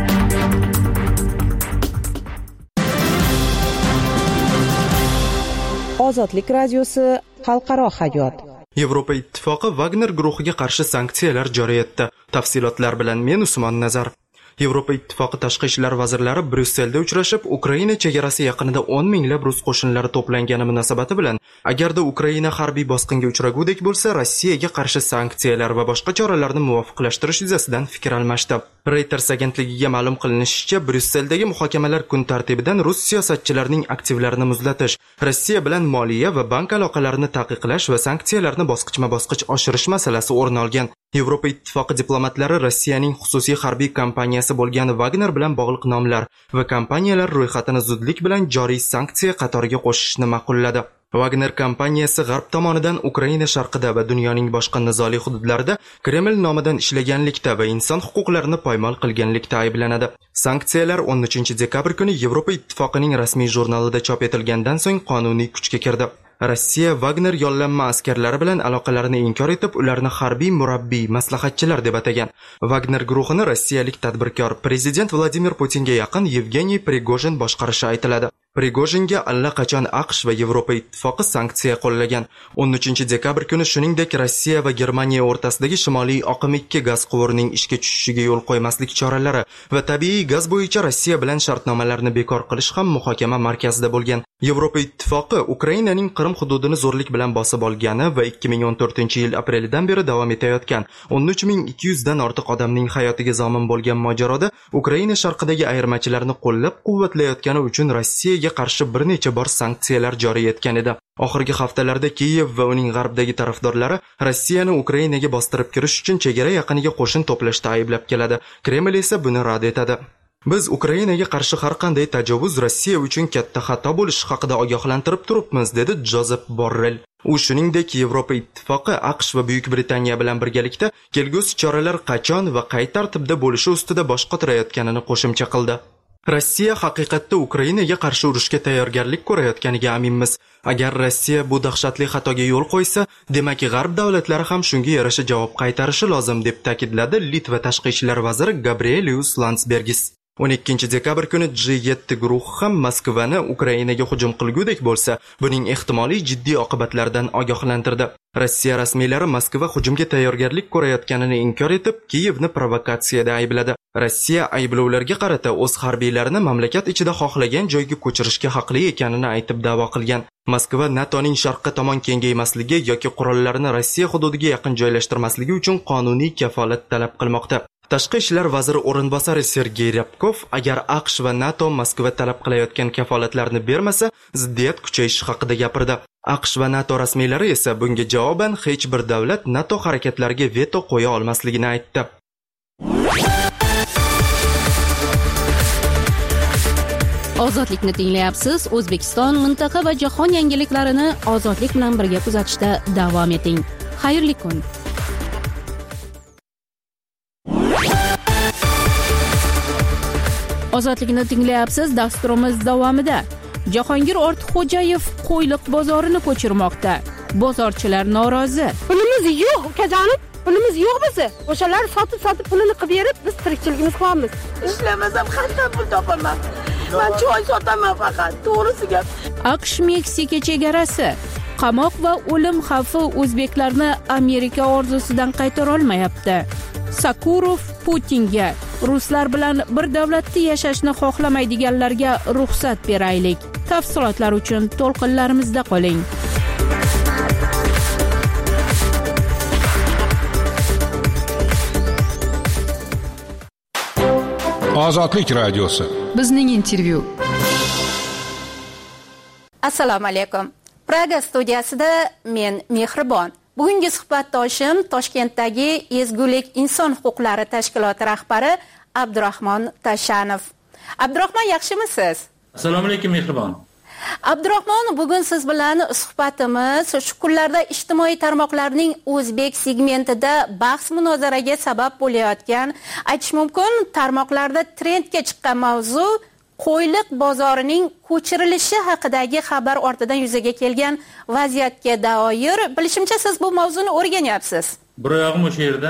Speaker 4: Ozodlik radiosi xalqaro hayot.
Speaker 9: Yevropa ittifoqi Wagner guruhiga qarshi sanksiyalar joriy etdi. Tafsilotlar bilan men Usmon Nazar. Yevropa ittifoqi tashqi ishlar vazirlari Bryusselda uchrashib, Ukraina chegarasi yaqinida 10 minglab rus qo'shinlari to'plangani munosabati bilan agarda Ukraina harbiy bosqinga uchragudek bo'lsa, Rossiyaga qarshi sanksiyalar va boshqa choralarni muvofiqlashtirish yuzasidan fikr almashdi. Reuters agentligiga ma'lum qilinishicha, Bryusseldagi muhokamalar kun tartibidan rus siyosatchilarining aktivlarini muzlatish, Rossiya bilan moliya va bank aloqalarini taqiqlash va sanksiyalarni bosqichma-bosqich oshirish masalasi o'rin olgan. Yevropa ittifoqi diplomatlari Rossiyaning xususiy harbiy kompaniyasi bo'lgan Wagner bilan bog'liq nomlar va kompaniyalar ro'yxatini zudlik bilan joriy sanksiya qatoriga qo'shishni ma'qulladi. Wagner kompaniyasi G'arb tomonidan Ukraina sharqida va dunyoning boshqa nizoli hududlarida Kreml nomidan ishlaganlikda va inson huquqlarini poymol qilganlikda ayblanadi. Sanksiyalar 13 dekabr kuni Yevropa ittifoqining rasmiy jurnalida chop etilgandan so'ng qonuniy kuchga kirdi. Rossiya Wagner yollanma askarlari bilan aloqalarini inkor etib, ularni harbiy murabbiy, maslahatchilar deb atagan. Wagner guruhini rossiyalik tadbirkor prezident Vladimir Putinga yaqin Yevgeniy Prigojin boshqarishi aytiladi. Prigojinga allaqachon AQSh va Yevropa ittifoqi sanksiya qo'llagan. 13 dekabr kuni shuningdek Rossiya va Germaniya o'rtasidagi Shimoliy oqim 2 gaz quvurining ishga tushishiga yo'l qo'ymaslik choralari va tabiiy gaz bo'yicha Rossiya bilan shartnomalarni bekor qilish ham muhokama markazida bo'lgan. Yevropa ittifoqi Ukrainaning Qrim hududini zo'rlik bilan bosib olgani va 2014-yil aprelidan beri davom etayotgan 13200 dan ortiq odamning hayotiga zomin bo'lgan mojaroda Ukraina sharqidagi ayirmachilarni qo'llab-quvvatlayotgani uchun Rossiya qarshi bir necha bor sanksiyalar joriy etgan edi. Oxirgi haftalarda Kiyev va uning g'arbdagi tarafdorlari Rossiyani Ukrainaga bostirib kirish uchun chegara yaqiniga qo'shin to'plashda ayblab keladi. Kreml esa buni rad etadi. Biz Ukrainaga qarshi har qanday tajovuz Rossiya uchun katta xato bo'lishi haqida ogohlantirib turibmiz, dedi Jozef Borrell. U shuningdek Yevropa ittifoqi AQSh va Buyuk Britaniya bilan birgalikda kelgusi choralar qachon va qay tartibda bo'lishi ustida bosh qotirayotganini qo'shimcha qildi. Rossiya haqiqatda Ukrainaga qarshi urushga tayyorgarlik ko'rayotganiga aminmiz. Agar Rossiya bu dahshatli xatoga yo'l qo'ysa, demak G'arb davlatlari ham shunga yarasha javob qaytarishi lozim, deb ta'kidladi Litva tashqi ishlar vaziri Gabrielius Landsbergis. 12 dekabr kuni G7 guruhi ham Moskvani Ukrainaga hujum qilgudek bo'lsa, buning ehtimoliy jiddiy oqibatlaridan ogohlantirdi. Rossiya rasmiylari Moskva hujumga tayyorgarlik ko'rayotganini inkor etib, Kiyevni provokatsiyada aybladi. Rossiya ayblovlarga qarata o'z harbiylarini mamlakat ichida xohlagan joyga ko'chirishga haqli ekanini aytib da'vo qilgan. Moskva NATOning sharqqa tomon kengaymasligi yoki qurollarni Rossiya hududiga yaqin joylashtirmasligi uchun qonuniy kafolat talab qilmoqda. Tashqi ishlar vaziri o'rinbosari Sergey Ryabkov agar AQSh va NATO Moskva talab qilayotgan kafolatlarni bermasa, ziddiyat kuchayishi haqida gapirdi. AQSh va NATO rasmiylari esa bunga javoban hech bir davlat NATO harakatlariga veto qo'ya olmasligini aytdi.
Speaker 1: Ozodlikni tinglayapsiz. O'zbekiston, mintaqa va jahon yangiliklarini ozodlik bilan birga kuzatishda davom eting. Xayrli kun. Ozodlikni tinglayapsiz. Dasturimiz davomida Jahongir Ortiqxo'jayev Qo'yliq bozorini ko'chirmoqda. Bozorchilar norozi.
Speaker 18: Pulimiz yo'q, ukajonim. Pulimiz yo'q bizni. O'shalar sotib pulini qilib berib, biz tirikchiligimiz qilamiz. Ishlamasam qanday pul topaman? Men choy sotaman faqat, to'g'risi gap.
Speaker 1: AQSh-Meksika chegarasi. Qamoq va o'lim xavfi o'zbeklarni Amerika orzusidan qaytara olmayapti. Sakurov Putinga ruslar bilan bir davlatda yashashni xohlamaydiganlarga ruxsat beraylik. Tafsilotlar uchun to'lqinlarimizda qoling.
Speaker 3: Ozodlik radiosi.
Speaker 6: Bizning intervyu.
Speaker 19: Assalomu alaykum. Praga studiyasida men Mehribon. Bugungi suhbatdoshim Toshkentdagi Ezgulik inson huquqlari tashkiloti rahbari Abdurahmon Tashanov. Abdurahmon, yaxshimisiz?
Speaker 20: Assalomu alaykum Mehribon.
Speaker 19: Abdurahmon, bugun siz bilan suhbatimiz shu kunlarda ijtimoiy tarmoqlarning o'zbek segmentida bahs-munozaraga sabab bo'layotgan, aytish mumkin, tarmoqlarda trendga chiqqan mavzu Qo'yliq bozorining ko'chirilishi haqidagi xabar ortidan yuzaga kelgan vaziyatga doir. Bilishimcha, siz bu mavzuni o'rganyapsiz.
Speaker 20: Biroyog'im o'sha yerda.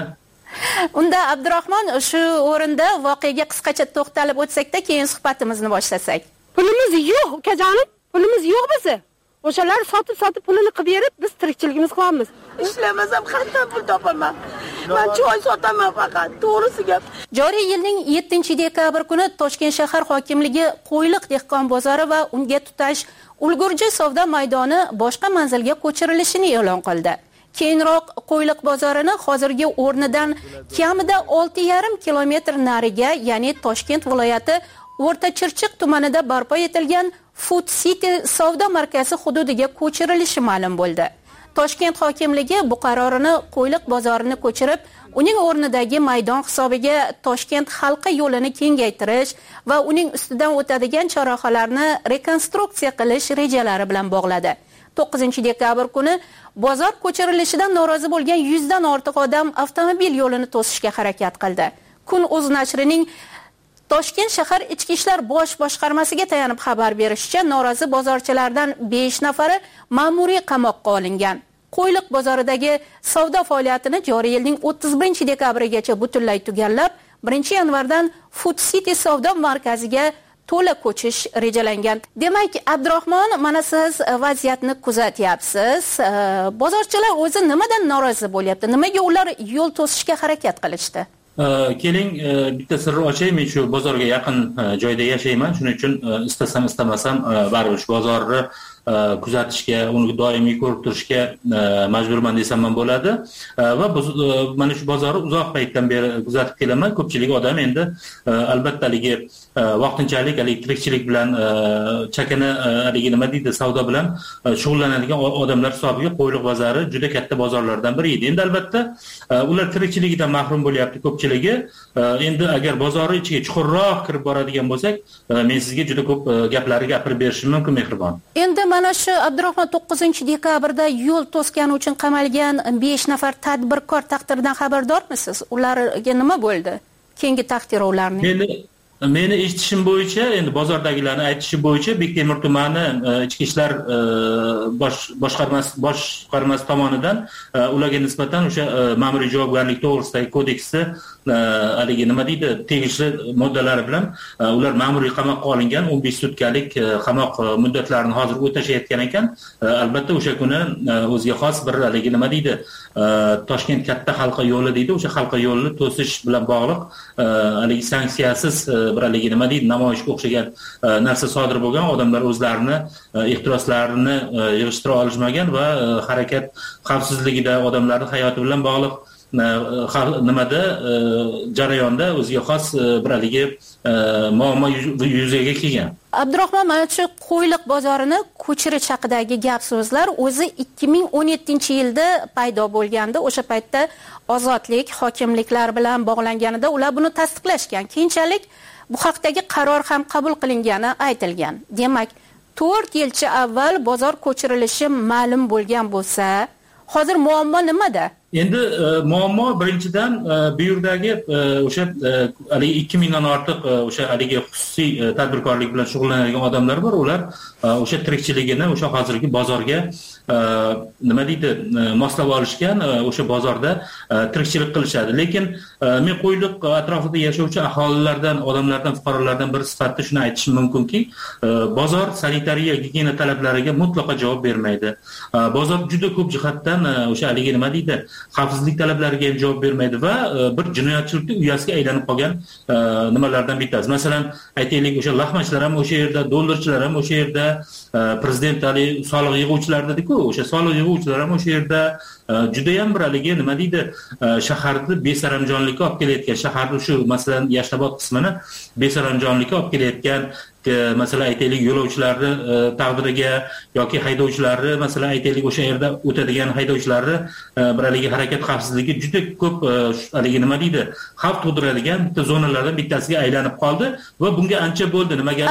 Speaker 19: Unda Abdurahmon, shu o'rinda voqeaga qisqacha to'xtalib o'tsak-da, keyin suhbatimizni boshlasak.
Speaker 18: Pulimiz yo'q, ukajonim. Pulimiz yo'q bizni. O'shalar sotib pulini qilib berib, biz tirikchiligimiz qilamiz. Ishlamasam qanday pul topaman? Men choy sotaman faqat, to'g'risi gap.
Speaker 19: Joriy yilning 7-dekabr kuni Toshkent shahar hokimligi Qo'yliq dehqon bozori va unga tutash ulgurji savdo maydoni boshqa manzilga ko'chirilishini e'lon qildi. Keyinroq Qo'yliq bozorini hozirgi o'rnidan kamida 6,5 kilometr nariga, ya'ni Toshkent viloyati O'rta Chirchiq tumanida barpo etilgan Food City savdo markazi hududiga ko'chirilishi ma'lum bo'ldi. Toshkent hokimligi bu qarorini Qo'yliq bozorini ko'chirib, uning o'rnidagi maydon hisobiga Toshkent halqa yo'lini kengaytirish va uning ustidan o'tadigan chorrahalarni rekonstruksiya qilish rejalari bilan bog'ladi. 9-dekabr kuni bozor ko'chirilishidan norozi bo'lgan 100 dan ortiq odam avtomobil yo'lini to'sishga harakat qildi. Kun.uz nashrining Toshkent shahar ichki ishlar bosh boshqarmasiga tayanib xabar berishicha, norozi bozorchilardan 5 nafari ma'muriy qamoqqa olingan. Qo'yliq bozoridagi savdo faoliyatini joriy yilning 31-dekabrigacha butunlay tugallab, 1-yanvardan Food City savdo markaziga to'la ko'chish rejalangan. Demak, Abdurahmon, mana siz vaziyatni kuzatyapsiz. Bozorchilar o'zi nimadan norozi bo'lyapti? Nimaga ular yo'l to'sishga harakat qilishdi?
Speaker 20: Keling, bitta sirni ochay. Men shu bozorga yaqin joyda yashayman. Shuning uchun istasam istamasam baribir shu bozorni kuzatishga, uni doimiy ko'rib turishga majburman desam ham bo'ladi. Va mana shu bozorni uzoq paytdan beri kuzatib kelaman. Ko'pchilik odam endi albattaligi vaqtinchalik tirikchilik bilan chakana nima deydi, savdo bilan shug'ullanadigan odamlar hisobiga Qo'yliq bozori juda katta bozorlardan biri edi. Endi albatta ular tirikchiligidan mahrum bo'lyapti ko'pchiligi. Endi agar bozorning ichiga chuqurroq kirib boradigan bo'lsak, men sizga juda ko'p gaplarni gapirib berishim mumkin, Mehribon.
Speaker 19: Endi mana shu Abdurahmon, 9-dekabrda yo'l to'sgani uchun qamalgan 5 nafar tadbirkor taqdiridan xabardormisiz? Ularga nima bo'ldi? Keyingi taqdiri ularning?
Speaker 20: Meni eshitishim bo'yicha, endi bozordagilarning aytishi bo'yicha, Bektemir tumani ichki ishlar boshqarmasi tomonidan ularga nisbatan o'sha ma'muriy javobgarlik to'g'risidagi kodeksda nima deydi, tegishli moddalari bilan ular ma'muriy qamoqqa olingan, 15 sutkalik qamoq muddatlarini hozir o'tashayotgan ekan. Albatta o'sha kuni o'ziga xos bir nima deydi, Toshkent katta halqa yo'li deydi, o'sha halqa yo'lini to'sish bilan bog'liq sanksiyasiz bir nima deydi, namoyishga o'xshagan narsa sodir bo'lgan. Odamlar o'zlarini ehtiroslarini yig'ishtira olishmagan va harakat xavfsizligida, odamlarning hayoti bilan bog'liq nimada jarayonda o'ziga xos bir haligi muammo yuzaga kelgan.
Speaker 19: Abdurahmon, mana shu qo'yliq bozorini ko'chirish haqidagi gap so'zlar o'zi 2017-yilda paydo bo'lganda, o'sha paytda ozodlik hokimliklar bilan bog'langanida ular buni tasdiqlashgan. Keyinchalik bu haqdagi qaror ham qabul qilingani aytilgan. Demak, 4 yilcha avval bozor ko'chirilishi ma'lum bo'lgan bo'lsa, hozir muammo nimada?
Speaker 20: Endi muammo birinchidan bu yerdagi o'sha 2000 dan ortiq o'sha haligi xususiy tadbirkorlik bilan shug'ullanadigan odamlar bor. Ular o'sha tirikchiligini o'sha hozirgi bozorga nima deydi, moslab olishgan, o'sha bozorda tirikchilik qilishadi. Lekin men qo'yliq atrofida yashovchi aholilardan, odamlardan, fuqarolardan biri sifatida shuni aytishim mumkinki, bozor sanitariya, gigiyena talablariga mutlaqo javob bermaydi. Bozor juda ko'p jihatdan o'sha haligi nima deydi, xavfsizlik talablariga ham javob bermaydi va bir jinoyatchilikning uyasiga aylanib qolgan nimalardan bittasi. Masalan, aytaylik, o'sha laxmachilar ham o'sha yerda, dollarchilar ham o'sha yerda, prezident soliq yig'uvchilar dedi-ku, o'sha soliq yig'uvchilar ham o'sha yerda juda ham bir haligi nima deydi, shaharni besaranjonlikka olib kelayotgan, shaharning shu masalan Yashnobod qismini besaranjonlikka olib kelayotgan, masalan aytaylik yo'lovchilarni taqdiriga yoki haydovchilarni, masalan aytaylik o'sha yerda o'tadigan haydovchilarni bir haligi harakat xavfsizligi juda ko'p haligi nima deydi, xavf tug'diradigan bitta zonalardan bittasiga aylanib qoldi va bunga ancha bo'ldi. Nimaga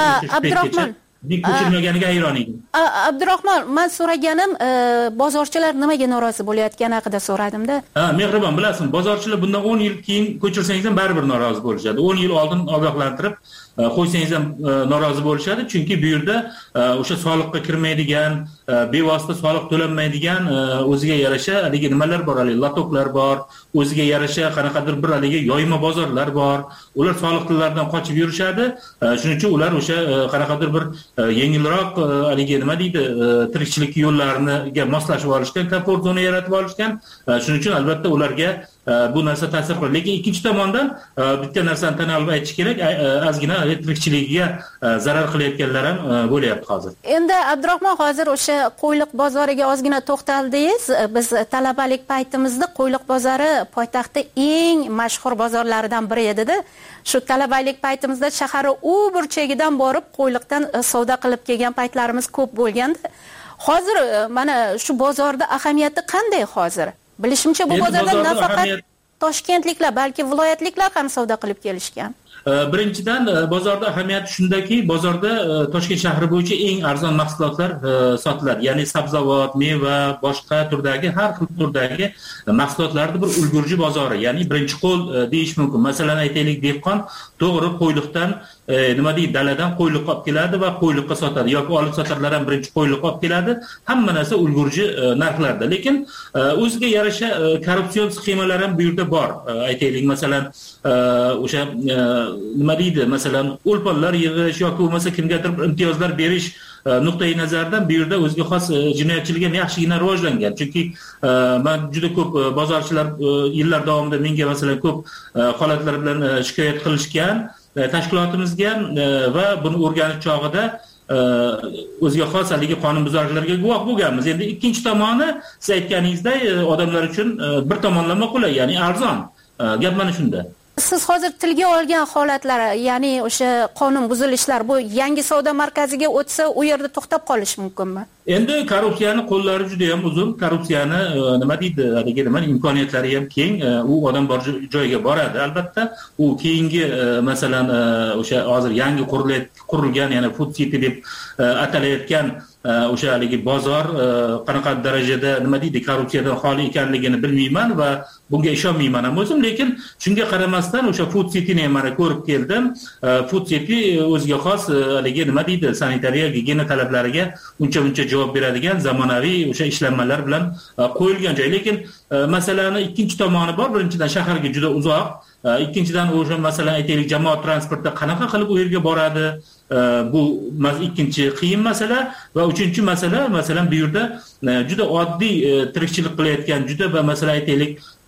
Speaker 20: ko'chirmaganiga hayron edim.
Speaker 19: Abdurahmon, men so'raganim bozorchilar nimaga norozi bo'layotgani haqida so'radim-da.
Speaker 20: Mehribon, bilasizmi, bozorchilar bundan 10 yil keyin ko'chirsangiz ham baribir norozi bo'lishadi. 10 yil oldin ogohlantirib qo'ysangiz ham norozi bo'lishadi, chunki bu yerda o'sha soliqqa kirmaydigan, bevosita soliq to'lanmaydigan, o'ziga yarasha haligi nimalar bor, haligi latoklar bor, o'ziga yarasha qanaqadir bir haligi yoyma bozorlar bor. Ular soliqlardan qochib yurishadi. Shuning uchun ular o'sha qanaqadir bir yengilroq haligi nima deydi, tirikchilik yo'llariga moslashib olishgan, komfort zona yaratib olishgan. Shuning uchun albatta ularga bu narsa ta'sir qiladi. Lekin ikkinchi tomondan bitta narsani tan olib aytish kerak, ozgina tirikchiligiga zarar qilayotganlar ham bo'lyapti hozir.
Speaker 19: Endi Abdurahmon, hozir o'sha qo'yliq bozoriga ozgina to'xtaldingiz. Biz talabalik paytimizda qo'yliq bozori poytaxtda eng mashhur bozorlaridan biri edi-da. Shu talabalik paytimizda shahar u burchagidan borib qo'yliqdan savdo qilib kelgan paytlarimiz ko'p bo'lgandi. Hozir mana shu bozorda ahamiyati qanday hozir? Bilishimcha bu bozorda nafaqat toshkentliklar, balki viloyatliklar ham savdo qilib kelishgan.
Speaker 20: Birinchidan bozorda ahamiyati shundaki, bozorda Toshkent shahri bo'yicha eng arzon mahsulotlar sotiladi. Ya'ni sabzavot, meva, boshqa turdagi har xil turdagi mahsulotlarning bir ulgurji bozori, ya'ni birinchi qo'l deyish mumkin. Masalan, aytaylik, dehqon to'g'ri qo'yliqdan nima deydi, daladan qo'yliq olib keladi va qo'yliqqa sotadi yoki olib sotarlar ham birinchi qo'yliq olib keladi. Hamma narsa ulgurji narxlarda. Lekin o'ziga yarasha korrupsion sxemalar ham bu yerda bor. Aytaylik, masalan, o'sha nima deydi, masalan, o'lponlar yig'ish yoki bo'lmasa kimgadir imtiyozlar berish nuqtai nazardan bu yerda o'ziga xos jinoyatchilik ham yaxshigina rivojlangan. Chunki men juda ko'p bozorchilar yillar davomida menga masalan ko'p holatlar bilan shikoyat qilishgan, tashkilotimizga va buni o'rganish chog'ida o'ziga xos haligi qonunbuzarliklarga guvoh bo'lganmiz. Endi ikkinchi tomoni, siz aytganingizdek, odamlar uchun bir tomonlama qulay, ya'ni arzon. Gap mana shunda.
Speaker 19: Siz hozir tilga olgan holatlar, ya'ni o'sha qonun buzilishlar bu yangi savdo markaziga o'tsa, u yerda to'xtab qolish mumkinmi?
Speaker 20: Endi korrupsiyani qo'llari juda ham uzun, korrupsiyani nima deydi, haligi nima imkoniyatlari ham keng, u odam bor joyga boradi albatta. U keyingi masalan o'sha hozir yangi qurilgan, ya'ni Food City deb atalayotgan o'sha haligi bozor qanaqa darajada nima deydi, korrupsiyadan xoli ekanligini bilmayman va bunga ishonmayman ham o'zim. Lekin shunga qaramasdan o'sha Food Cityni ham mana ko'rib keldim. Food City o'ziga xos haligi nima deydi, sanitariya, gigiyena talablariga uncha javob beradigan zamonaviy o'sha ishlanmalar bilan qo'yilgan joy. Lekin masalani ikkinchi tomoni bor. Birinchidan shaharga juda uzoq, ikkinchidan o'sha masalan aytaylik jamoat transportida qanaqa qilib u yerga boradi, bu ikkinchi qiyin masala. Va uchinchi masala, masalan bu yerda juda oddiy tirikchilik qilayotgan, juda va masalan aytaylik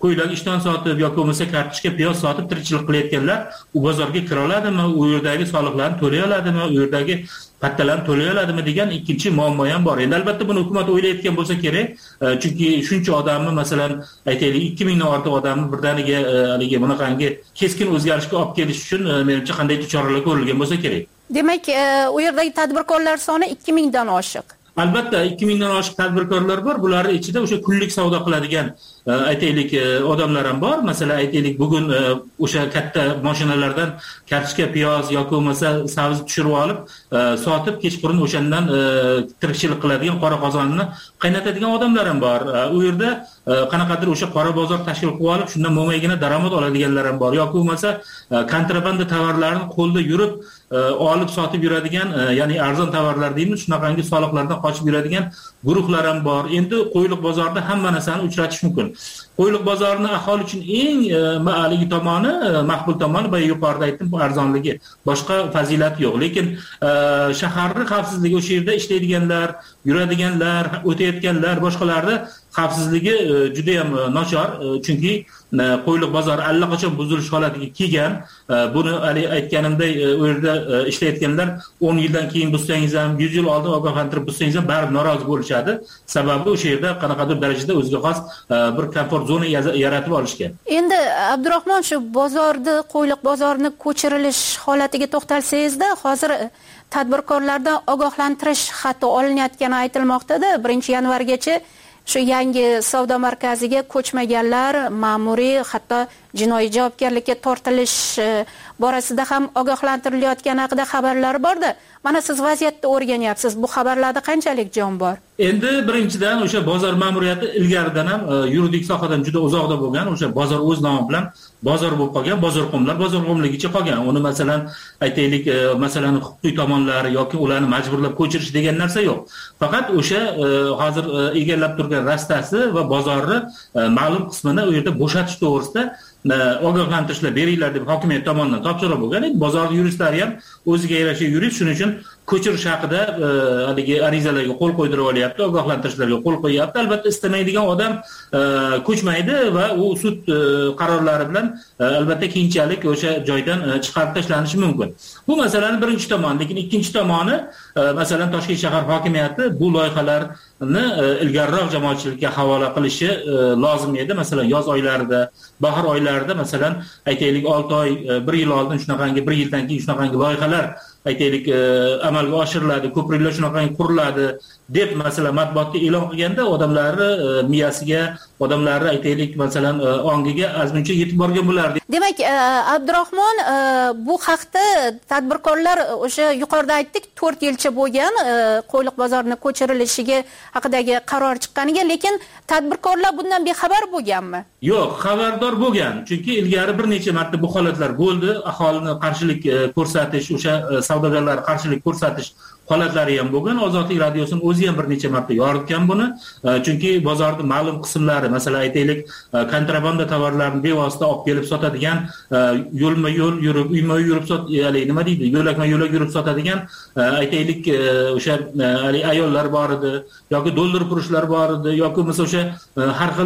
Speaker 20: qo'ylar ishton sotib yoki bo'lmasa kartoshka piyoz sotib tirikchilik qilayotganlar u bozorga kira oladimi, u yerdagi soliqlarni to'lay oladimi, u yerdagi pattalarni to'lay oladimi degan ikkinchi muammo ham bor. Endi albatta buni hukumat o'ylayotgan bo'lsa kerak, chunki shuncha odamni, masalan, aytaylik 2000 dan ortiq odamni birdaniga haligi bunaqangi keskin o'zgarishga olib kelish uchun menimcha qandaydir choralar ko'rilgan bo'lsa kerak.
Speaker 19: Demak, u yerdagi tadbirkorlar soni 2000 dan oshiq.
Speaker 20: Albatta 2000 dan oshiq tadbirkorlar bor. Bularning ichida o'sha kunlik savdo qiladigan aytaylik odamlar ham bor. Masalan, aytaylik bugun o'sha katta mashinalardan kartoshka, piyoz yoki bo'lmasa sabzi tushirib olib, sotib kechqurun o'shandan tirikchilik qiladigan, qora qozonni qaynatadigan odamlar ham bor. U yerda qanaqadir o'sha qora bozor tashkil qilib olib, shundan mo'maygina daromad oladiganlar ham bor. Yoki bo'lmasa kontrabanda tovarlarni qo'lda yurib olib sotib yuradigan, ya'ni arzon tovarlar deymiz, shunaqangi soliqlardan qochib yuradigan guruhlar ham bor. Endi qo'yliq bozorida hamma narsani uchratish mumkin. Qo'yliq bozorini aholi uchun eng ma'aligi tomoni, maqbul tomoni va yuqorida aytdim, bu arzonligi. Boshqa fazilati yo'q. Lekin shaharning xavfsizligi, o'sha yerda ishlaydiganlar, yuradiganlar, o'tayotganlar, boshqalarda xavfsizligi juda ham nochor, chunki qo'yliq bozori allaqachon buzilish holatiga kelgan. Buni aytganimday, u yerda ishlayotganlar 10 yildan keyin buzsangiz ham, 100 yil oldin ogohlantirib buzsangiz ham baribir norozi bo'lishadi. Sababi o'sha yerda qanaqadir darajada o'ziga xos bir komfort zona yaratib olishgan.
Speaker 19: Endi Abdurahmon, shu bozorni, qo'yliq bozorini ko'chirilish holatiga to'xtalsangizda, hozir tadbirkorlardan ogohlantirish xati olinayotgani aytilmoqda. 1-yanvargacha shu yangi savdo markaziga ko'chmaganlar ma'muriy, hatto jinoiy javobgarlikka tortilish borasida ham ogohlantirilayotgani haqida xabarlar bor-da. Mana siz vaziyatni o'rganyapsiz. Bu xabarlarda qanchalik jon bor?
Speaker 20: Endi birinchidan o'sha bozor ma'muriyati ilgaridan ham yuridik sohadan juda uzoqda bo'lgan, o'sha bozor o'z nomi bilan bozor bo'lib qolgan, bozorqumlar bozorqumligicha qolgan. Uni masalan aytaylik, masalan huquqiy tomonlari yoki ularni majburlab ko'chirish degan narsa yo'q. Faqat o'sha hozir egallab turgan rastasi va bozorni ma'lum qismini u yerda bo'shatish to'g'risida ogohlantirishlar beringlar deb hokimiyat tomonidan topshiriq bo'lgan. Bozor yuristlari ham o'ziga yarasha yurist, shuning uchun ko'chirish haqida haligi arizalarga qo'l qo'ydirib olyapti, ogohlantirishlarga qo'l qo'yapti. Albatta istamaydigan odam ko'chmaydi va u sud qarorlari bilan albatta keyinchalik o'sha joydan chiqarib tashlanishi mumkin. Bu masalaning birinchi tomoni. Lekin ikkinchi tomoni, masalan Toshkent shahar hokimiyati bu loyihalarni ilgariroq jamoatchilikka havola qilishi lozim edi. Masalan yoz oylarida, bahor oylarida, masalan aytaylik 6 oy, 1 yil oldin shunaqangi, 1 yildan keyin shunaqangi loyihalar aytaylik amalga oshiriladi, ko'priklar shunaqangi quriladi deb masalan matbuotga e'lon qilganda odamlarni miyasiga, odamlarni aytaylik masalan ongiga azmuncha yetib borgan bo'lardi.
Speaker 19: Demak, Abdurahmon, bu haqda tadbirkorlar o'sha yuqorida aytdik 4 yilcha bo'lgan qo'yliq bozorining ko'chirilishiga haqidagi qaror chiqqaniga, lekin tadbirkorlar bundan bexabar bo'lganmi?
Speaker 20: Yo'q, xabardor bo'lgan. Chunki ilgari bir necha marta bu holatlar bo'ldi. Aholini qarshilik ko'rsatish, o'sha savdogarlar qarshilik ko'rsatish holatlari ham bo'lgan. Ozodlik radiosining o'zi ham bir necha marta yoritgan buni. Chunki bozorning ma'lum qismlari, masalan aytaylik, kontrabanda tovarlarni bevosita olib kelib sotadigan, yo'lma-yo'l yurib, uyma-uy yurib nima deydi, yo'lakma-yo'lak yurib sotadigan aytaylik o'sha ayollar bor edi, yoki dollar purushlar bor edi, yoki mesela o'sha har xil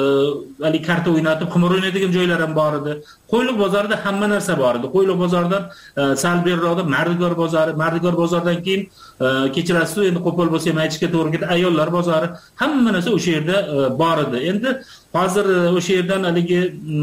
Speaker 20: karta o'ynatib, qimor o'ynaydigan joylar ham bor edi. Qo'yliq bozorida hamma narsa bor edi. Qo'yliq bozoridan sal beriroqda Mardigor bozori, Mardigor bozoridan keyin kechirasiz, endi qo'pol bo'lsa ham aytishga to'g'ri keladi, ayollar bozori, hamma narsa o'sha yerda bor edi. Endi hozir o'sha yerdan haligi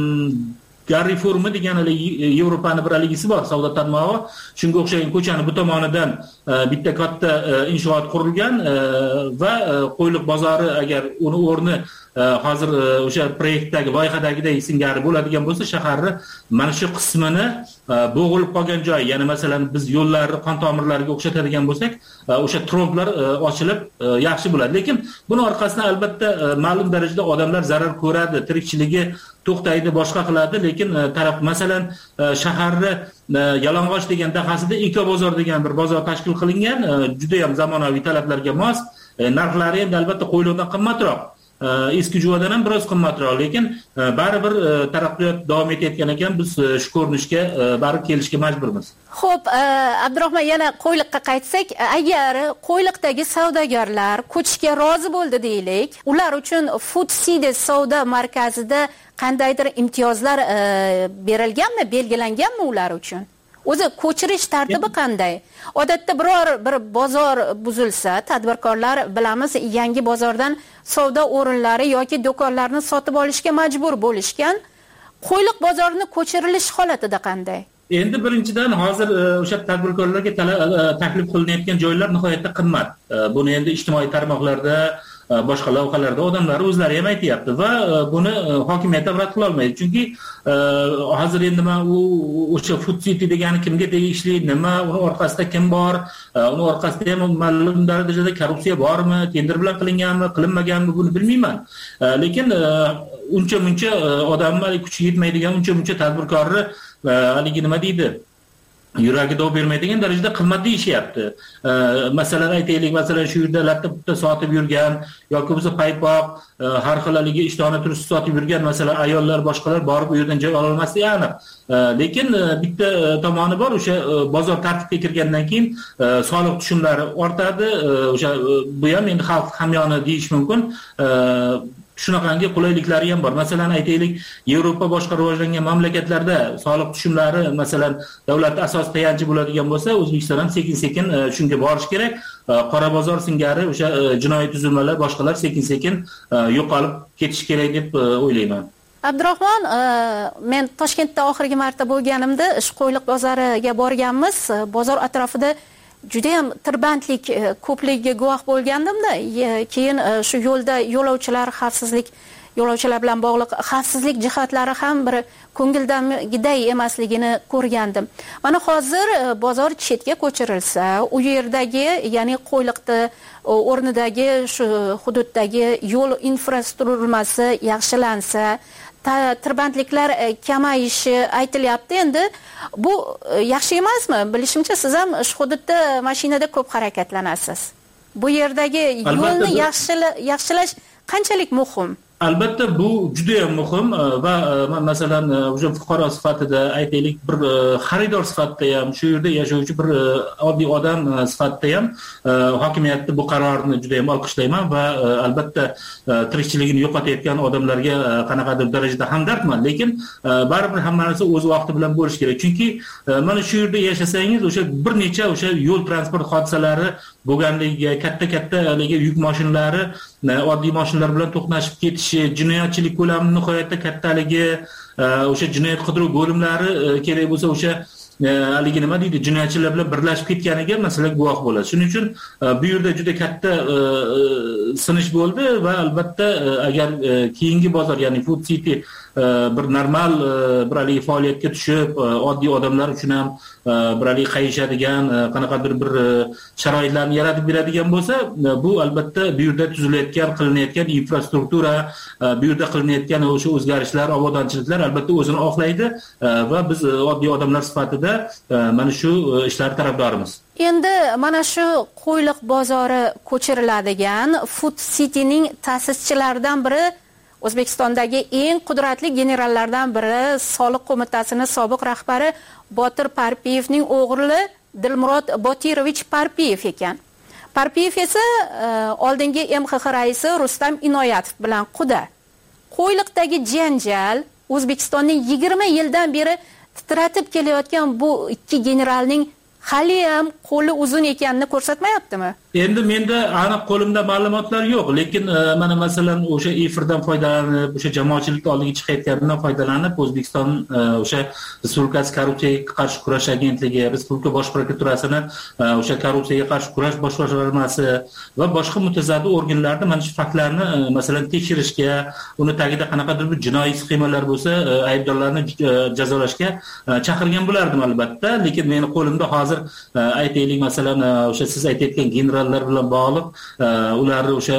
Speaker 20: Carrefourmi degan Yevropani bir haligisi bor, savdo tarmog'i. Shunga o'xshagan ko'chani bu tomonidan bitta katta inshoot qurilgan va qo'yliq bozori agar uni o'rni hozir o'sha proyektdagi loyihadagidek singari bo'ladigan bo'lsa, shaharni mana shu qismini bo'g'ilib qolgan joy, ya'ni masalan biz yo'llarni qon tomirlariga o'xshatadigan bo'lsak, o'sha tromplar ochilib yaxshi bo'ladi. Lekin buni orqasidan albatta ma'lum darajada odamlar zarar ko'radi, tirikchiligi to'xtaydi, boshqa qiladi. Lekin taraf masalan shaharni Yalang'och degan dahasida Eko bozor degan bir bozor tashkil qilingan, juda ham zamonaviy talablarga mos, narxlari ham albatta qo'yliqdan qimmatroq. eski juvadan ham biroz qimmatroq, lekin baribir taraqqiyot davom etayotgan ekan, biz shu ko'rinishga baribir kelishga majburmiz.
Speaker 19: Xo'p, Abdurahmon, yana qo'yliqqa qaytsak, agar qo'yliqdagi savdogarlar ko'chishga rozi bo'ldi deylik, ular uchun Food City savdo markazida qandaydir imtiyozlar berilganmi, belgilanganmi ular uchun? O'zi ko'chirish tartibi qanday? Odatda biror bir bozor buzilsa, tadbirkorlar bilamiz, yangi bozordan savdo o'rinlari yoki do'konlarni sotib olishga majbur bo'lishgan. Qo'yliq bozorining ko'chirilish holatida qanday?
Speaker 20: Endi birinchidan hozir o'sha tadbirkorlarga taklif qilinayotgan joylar nihoyatda qimmat. Buni endi ijtimoiy tarmoqlarda, boshqa lavhalarda odamlar o'zlari ham aytayapti va buni hokimiyat rad qila olmaydi. Chunki hozir endi men o'sha Food City degani kimga tegishli, nima, uni orqasida kim bor, uni orqasida ham ma'lum darajada korrupsiya bormi, tender bilan qilinganmi, qilinmaganmi, buni bilmayman. Lekin uncha-muncha odamlar kuchi yetmaydigan, uncha-muncha tadbirkorni haligi nima deydi, yuragi dov bermaydigan darajada qimmat deyishyapti. Masalan aytaylik, masalan shu yerda latta-putta sotib yurgan yoki bo'lsa paypoq, har xil haligi ishtona turist sotib yurgan, masalan ayollar, boshqalar borib u yerdan joy ola olmasligi aniq. Lekin bitta tomoni bor, o'sha bozor tartibga kirgandan keyin soliq tushumlari ortadi. O'sha bu ham endi xalq hamyoni deyish mumkin. Shunaqangi qulayliklari ham bor. Masalan aytaylik, Yevropa boshqa rivojlangan mamlakatlarda soliq tushumlari masalan davlat asos tayanchi bo'ladigan bo'lsa, O'zbekiston ham sekin-sekin shunga borish kerak. Qora bozor singari o'sha jinoiy tuzilmalar, boshqalar sekin-sekin yo'qolib ketish kerak deb o'ylayman.
Speaker 19: Abdurahmon, men Toshkentda oxirgi marta bo'lganimda Qo'yliq bozoriga borganmiz. Bozor atrofida juda ham tirbandlik ko'pligiga guvoh bo'lgandim-da. Keyin shu yo'lda yo'lovchilar bilan bog'liq xavfsizlik jihatlari ham bir ko'ngildagiday emasligini ko'rgandim. Mana hozir bozor chetga ko'chirilsa, u yerdagi, ya'ni Qo'yliqda o'rnidagi shu hududdagi yo'l infratuzilmasi yaxshilansa, tirbandliklar kamayishi aytilyapti. Endi bu yaxshi emasmi? Bilishimcha siz ham shu hududda mashinada ko'p harakatlanasiz. Bu yerdagi yo'lni yaxshilash qanchalik muhim?
Speaker 20: Albatta bu juda ham muhim va masalan o'sha fuqaro sifatida aytaylik, bir xaridor sifatida ham, shu yerda yashovchi bir oddiy odam sifatida ham hokimiyatni bu qarorni juda ham olqishlayman va albatta tirikchiligini yo'qotayotgan odamlarga qanaqadir darajada hamdardman, lekin baribir hamma narsa o'z vaqti bilan bo'lishi kerak. Chunki mana shu yerda yashasangiz, o'sha bir necha o'sha yo'l transport hodisalari bo'lganligiga, katta haligi yuk mashinalari oddiy mashinalar bilan to'qnashib ketishi, jinoyatchilik ko'lami nihoyatda kattaligi, o'sha jinoyat qidiruv bo'limlari kerak bo'lsa o'sha haligi nima deydi, jinoyatchilar bilan birlashib ketganiga masalan guvoh bo'ladi. Shuning uchun bu yerda juda katta sinish bo'ldi va albatta agar keyingi bozor, ya'ni Food City bir normal bir haligi faoliyatga tushib, oddiy odamlar uchun ham bir haligi qayishadigan, qanaqadir bir sharoitlarni yaratib beradigan bo'lsa, bu albatta bu yerda tuzilayotgan, qilinayotgan infrastruktura, bu yerda qilinayotgan o'sha o'zgarishlar, obodonchiliklar albatta o'zini oqlaydi va biz oddiy odamlar sifatida mana shu ishlar tarafdorimiz.
Speaker 19: Endi mana shu Qo'yliq bozori ko'chiriladigan Food City'ning ta'sischilaridan biri, O'zbekistondagi eng qudratli generallardan biri, Soliq qo'mitasining sobiq rahbari Botir Parpiyevning o'g'li Dilmurod Botirovich Parpiyev ekan. Parpiyev esa oldingi MXX raisi Rustam Inoyatov bilan quda. Qo'yliqdagi janjal O'zbekistonning 20 yildan beri titratib kelayotgan bu ikki generalning hali ham qo'li uzun ekanini ko'rsatmayaptimi?
Speaker 20: Endi menda aniq qo'limda ma'lumotlar yo'q, lekin mana masalan o'sha efirdan foydalanib, o'sha jamoatchilik oldiga chiqayotganidan foydalanib, O'zbekiston o'sha Respublikasi korrupsiyaga qarshi kurash agentligi, Respublika bosh prokuraturasining o'sha korrupsiyaga qarshi kurash bosh boshqarmasi va boshqa mutasaddi organlarni mana shu faktlarni masalan tekshirishga, uni tagida qanaqadir bir jinoiy sxemalar bo'lsa, aybdorlarni jazolashga chaqirgan bo'lardim albatta, lekin meni qo'limda hozir aytaylik masalan o'sha siz aytayotgan generallar bilan bog'liq ularni o'sha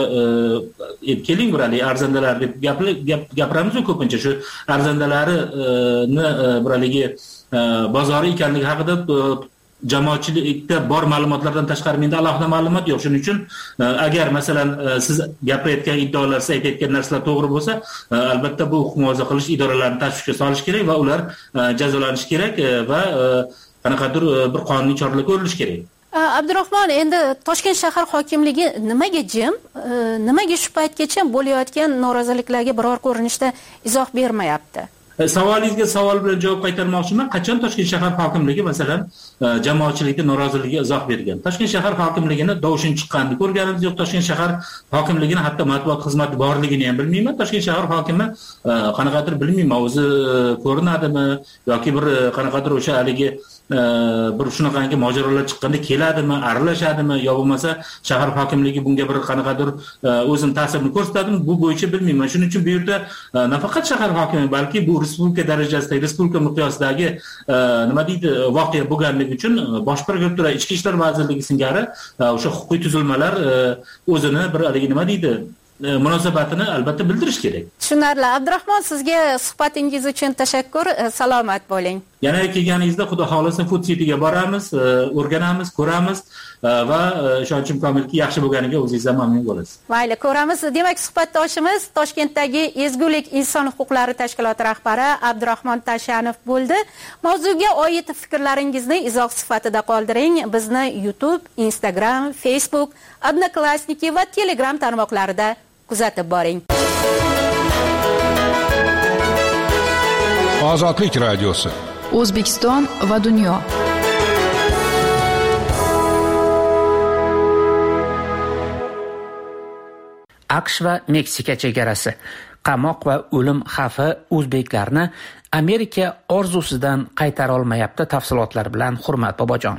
Speaker 20: keling burali arzandalar deb gapiramiz-ku ko'pincha, shu arzandalarini buraligi bozori ekanligi haqida jamoatchilikda bor ma'lumotlardan tashqari menda alohida ma'lumot yo'q. Shuning uchun agar masalan siz gapirayotgan iddaolar, siz aytayotgan narsalar to'g'ri bo'lsa, albatta bu huquq muhofaza qilish idoralarini tashvishga solish kerak va ular jazolanishi kerak va qanaqadir bir qonuniy choralar ko'rilishi kerak.
Speaker 19: Abdurahmon, endi Toshkent shahar hokimligi nimaga jim, nimaga shu paytgacha bo'layotgan noroziliklarga biror ko'rinishda izoh bermayapti?
Speaker 20: Savolingizga savol bilan javob qaytarmoqchiman. Qachon Toshkent shahar hokimligi masalan jamoatchilikning noroziligiga izoh bergan? Toshkent shahar hokimligini dovshin chiqqanini ko'rganimiz yo'q. Toshkent shahar hokimligini hatto matbuot xizmati borligini ham bilmayman. Toshkent shahar hokimi qanaqadir bilmayman, o'zi ko'rinadimi yoki bir qanaqadir o'sha haligi bir shunaqangi mojarolar chiqqanda keladimi, aralashadimi yo bo'lmasa shahar hokimligi bunga bir qanaqadir o'zini ta'sirini ko'rsatadimi, bu bo'yicha bilmayman. Shuning uchun bu yerda nafaqat shahar hokimi, balki bu respublika darajasidagi, respublika miqyosidagi nima deydi, voqea bo'lganligi uchun Bosh prokuratura, Ichki ishlar vazirligi singari o'sha huquqiy tuzilmalar o'zini bir haligi nima deydi, munosabatini albatta bildirish kerak.
Speaker 19: Tushunarli. Abdurahmon, sizga suhbatingiz uchun tashakkur. Salomat bo'ling.
Speaker 20: Yana kelganingizda xudo xolasa Food City'ga boramiz, o'rganamiz, ko'ramiz va ishonchim komilki yaxshi bo'lganiga o'zingiz ham mamnun bo'lasiz.
Speaker 19: Mayli, ko'ramiz. Demak, suhbatdoshimiz Toshkentdagi Ezgulik inson huquqlari tashkiloti rahbari Abdurahmon Tashanov bo'ldi. Mavzuga oid fikrlaringizni izoh sifatida qoldiring. Bizni YouTube, Instagram, Facebook, Odnoklassniki va Telegram tarmoqlarida kuzatib boring.
Speaker 3: Ozodlik radiosi.
Speaker 6: O'zbekiston va dunyo.
Speaker 21: AQSh va Meksika chegarasi. Qamoq va o'lim xavfi o'zbeklarni Amerika orzusidan qaytara olmayapti. Tafsilotlar bilan Hurmat Bobojon.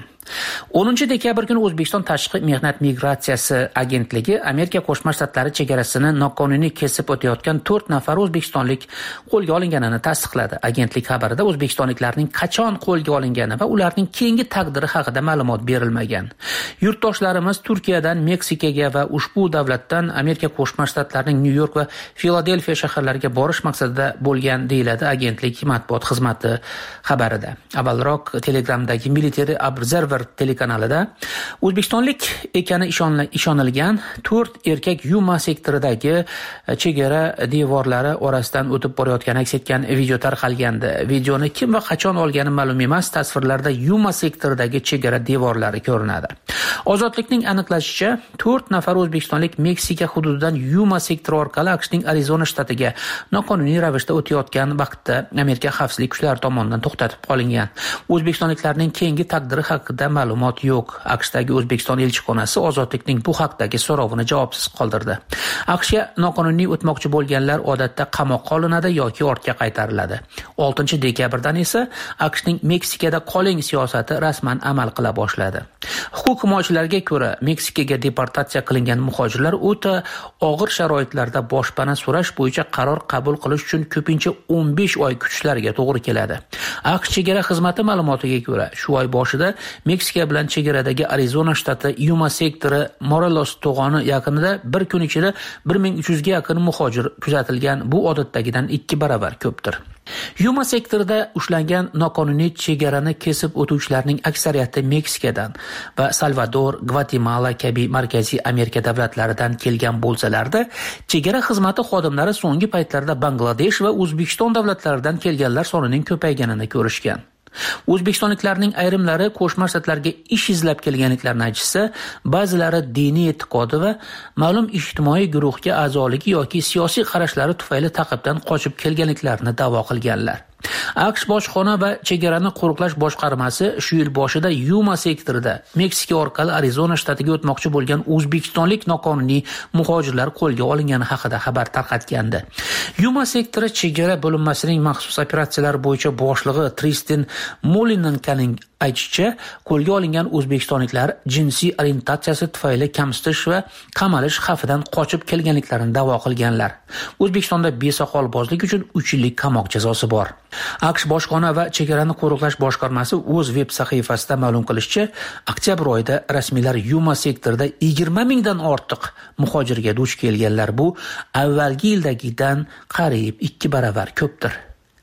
Speaker 21: 10 dekabr kuni O'zbekiston Tashqi mehnat migratsiyasi agentligi Amerika Qo'shma Shtatlari chegarasini noqonuniy kesib o'tayotgan 4 nafar o'zbekistonlik qo'lga olinganini tasdiqladi. Agentlik xabarida o'zbekistonliklarning qachon qo'lga olingani va ularning keyingi taqdiri haqida ma'lumot berilmagan. Yurtdoshlarimiz Turkiyadan Meksikaga va ushbu davlatdan Amerika Qo'shma Shtatlarining Nyu-York va Filadelfiya shaharlariga borish maqsadida bo'lgan, deyiladi agentlik matbuot xizmati xabarida. Avvalroq Telegramdagi Military Observer telekanalida O'zbekistonlik ekani ishonilgan 4 erkak Yuma sektoridagi chegara devorlari orasidan o'tib borayotgani aks etgan video tarqalgandi. Videoni kim va qachon olgani ma'lum emas. Tasvirlarda Yuma sektoridagi chegara devorlari ko'rinadi. Ozodlikning aniqlashicha 4 nafar o'zbekistonlik Meksika hududidan Yuma sektori orqali AQShning Arizona shtatiga noqonuniy ravishda o'tayotgan vaqtda Amerika xavfsizlik kuchlari tomonidan to'xtatib qolingan. O'zbekistonliklarning keyingi taqdiri haqida ma'lumot yo'q. AQShdagi O'zbekiston elchixonasi ozodlikning bu haqdagi so'rovini javobsiz qoldirdi. AQShga noqonuniy o'tmoqchi bo'lganlar odatda qamoqqa olinadi yoki ortga qaytariladi. 6 dekabrdan esa AQShning Meksikada qoling siyosati rasman amal qila boshladi. Huquq himoyachilariga ko'ra, Meksikaga deportatsiya qilingan muhojirlar o'ta og'ir sharoitlarda boshpana so'rash bo'yicha qaror qabul qilish uchun ko'pincha 15 oy kutishlariga to'g'ri keladi. AQSh chegara xizmati ma'lumotiga ko'ra, shu oy boshida Meksika bilan chegaradagi Arizona shtati Yuma sektori Morelos to'g'oni yaqinida bir kun ichida 1300 ga yaqin muhojir kuzatilgan. Bu odatdagidan 2 barobar ko'pdir. Yuma sektorida ushlangan noqonuniy chegarani kesib o'tuvchilarning aksariyati Meksikadan va Salvador, Gvatemala kabi Markaziy Amerika davlatlaridan kelgan bo'lsalarda, chegara xizmati xodimlari so'nggi paytlarda Bangladesh va O'zbekiston davlatlaridan kelganlar sonining ko'payganini ko'rishgan. O'zbekistonliklarning ayrimlari Qo'shma Shtatlarga ish izlab kelganliklarini aytishsa, ba'zilari diniy e'tiqodi va ma'lum ijtimoiy guruhga a'zoligi yoki siyosiy qarashlari tufayli ta'qibdan qochib kelganliklarini da'vo qilganlar. AQSh bojxona va chegarani qo'riqlash boshqarmasi shu yil boshida Yuma sektorida Meksika orqali Arizona shtatiga o'tmoqchi bo'lgan o'zbekistonlik noqonuniy muhojirlar qo'lga olingani haqida xabar tarqatgandi. Yuma sektori chegara bo'linmasining maxsus operatsiyalar bo'yicha boshlig'i Tristan Molinenkoning aytishicha, qo'lga olingan o'zbekistonliklar jinsiy orientatsiyasi tufayli kamsitish va qamalish xavfidan qochib kelganliklarini da'vo qilganlar. O'zbekistonda besoqolbozlik uchun 3 yillik qamoq jazosi bor. AQSh bojxona va chegarani qo'riqlash boshqarmasi o'z veb sahifasida ma'lum qilishicha, oktyabr oyida rasmiylar Yuma sektorida 20 mingdan ortiq muhojirga duch kelganlar. Bu avvalgi yildagidan qariyb 2 barobar ko'pdir.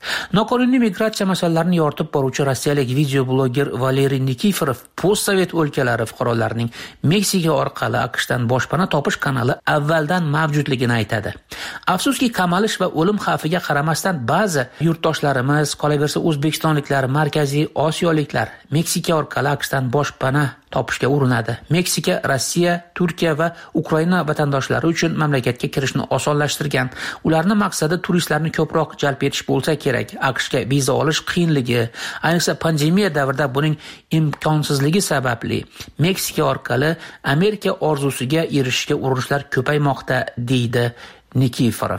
Speaker 21: Noqonuniy migratsiya masalalarini yoritib boruvchi rossiyalik videobloger Valeriy Nikiforov postsovet o'lkalari fuqarolarining Meksika orqali AQShdan boshpana topish kanali avvaldan mavjudligini aytadi. Afsuski, qamalish va o'lim xavfiga qaramasdan ba'zi yurtdoshlarimiz, qolaversa o'zbekistonliklar, markaziy osiyoliklar Meksika orqali AQShdan boshpana topishga urinadi. Meksika, Rossiya, Turkiya va Ukraina vatandoshlari uchun mamlakatga kirishni osonlashtirgan. Ularning maqsadi turistlarni ko'proq jalb etish bo'lsa kerak. AQShga viza olish qiyinligi, ayniqsa pandemiya davrida buning imkonsizligi sababli Meksika orqali Amerika orzusiga erishishga urinishlar ko'paymoqda, deydi Nikiforov.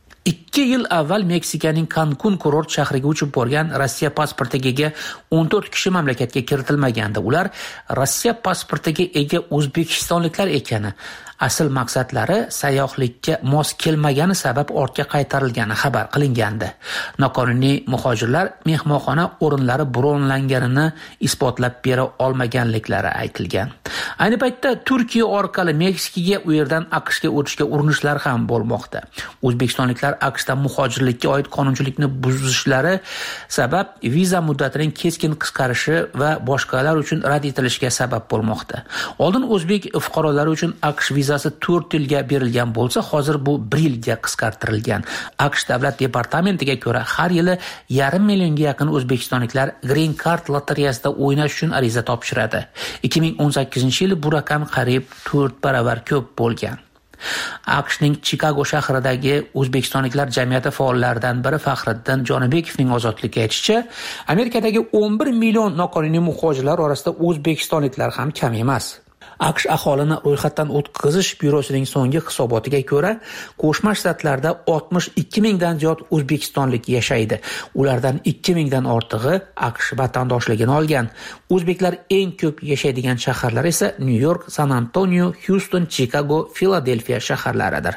Speaker 21: 2 yil avval Meksikaning Cancun kurort shahriga uchib borgan Rossiya pasportiga ega 14 kishi mamlakatga kiritilmagandi. Ular Rossiya pasportiga ega o'zbekistonliklar ekani, asl maqsadlari sayyohlikka mos kelmagani sabab ortga qaytarilgani xabar qilingandi. Noqonuniy muhojirlar mehmonxona o'rinlari bronlanganini isbotlab bera olmaganliklari aytilgan. Ayni paytda Turkiya orqali Meksikaga, u yerdan AQShga o'tishga urinishlar ham bo'lmoqda. O'zbekistonliklar AQShdan muhojirlikka oid qonunchilikni buzishlari sabab viza muddatining keskin qisqarishi va boshqalar uchun rad etilishiga sabab bo'lmoqda. Oldin o'zbek fuqarolari uchun AQSh vizasi 4 yilga berilgan bo'lsa, hozir bu 1 yilga qisqartirilgan. AQSh davlat departamentiga ko'ra, har yili 500 millionga yaqin o'zbekistonliklar Green Card lotereyasida o'ynash uchun ariza topshiradi. 2018-yili bu raqam qariyb 4 baravar ko'p bo'lgan. AQShning Chikago shahridagi o'zbekistonliklar jamiyati faollaridan biri Faxriddin Jonibekovning ozodlikka aytishicha, Amerikadagi 11 million noqonuniy muhojirlar orasida o'zbekistonliklar ham kam emas. AQSh aholini ro'yxatdan o'tkazish byurosining so'nggi hisobotiga ko'ra, Qo'shma Shtatlarda 62 mingdan ziyod o'zbekistonlik yashaydi. Ulardan 2 mingdan ortig'i AQSh vatandoshligini olgan. O'zbeklar eng ko'p yashaydigan shaharlar esa Nyu-York, San Antonio, Houston, Chicago, Filadelfiya shaharlaridir.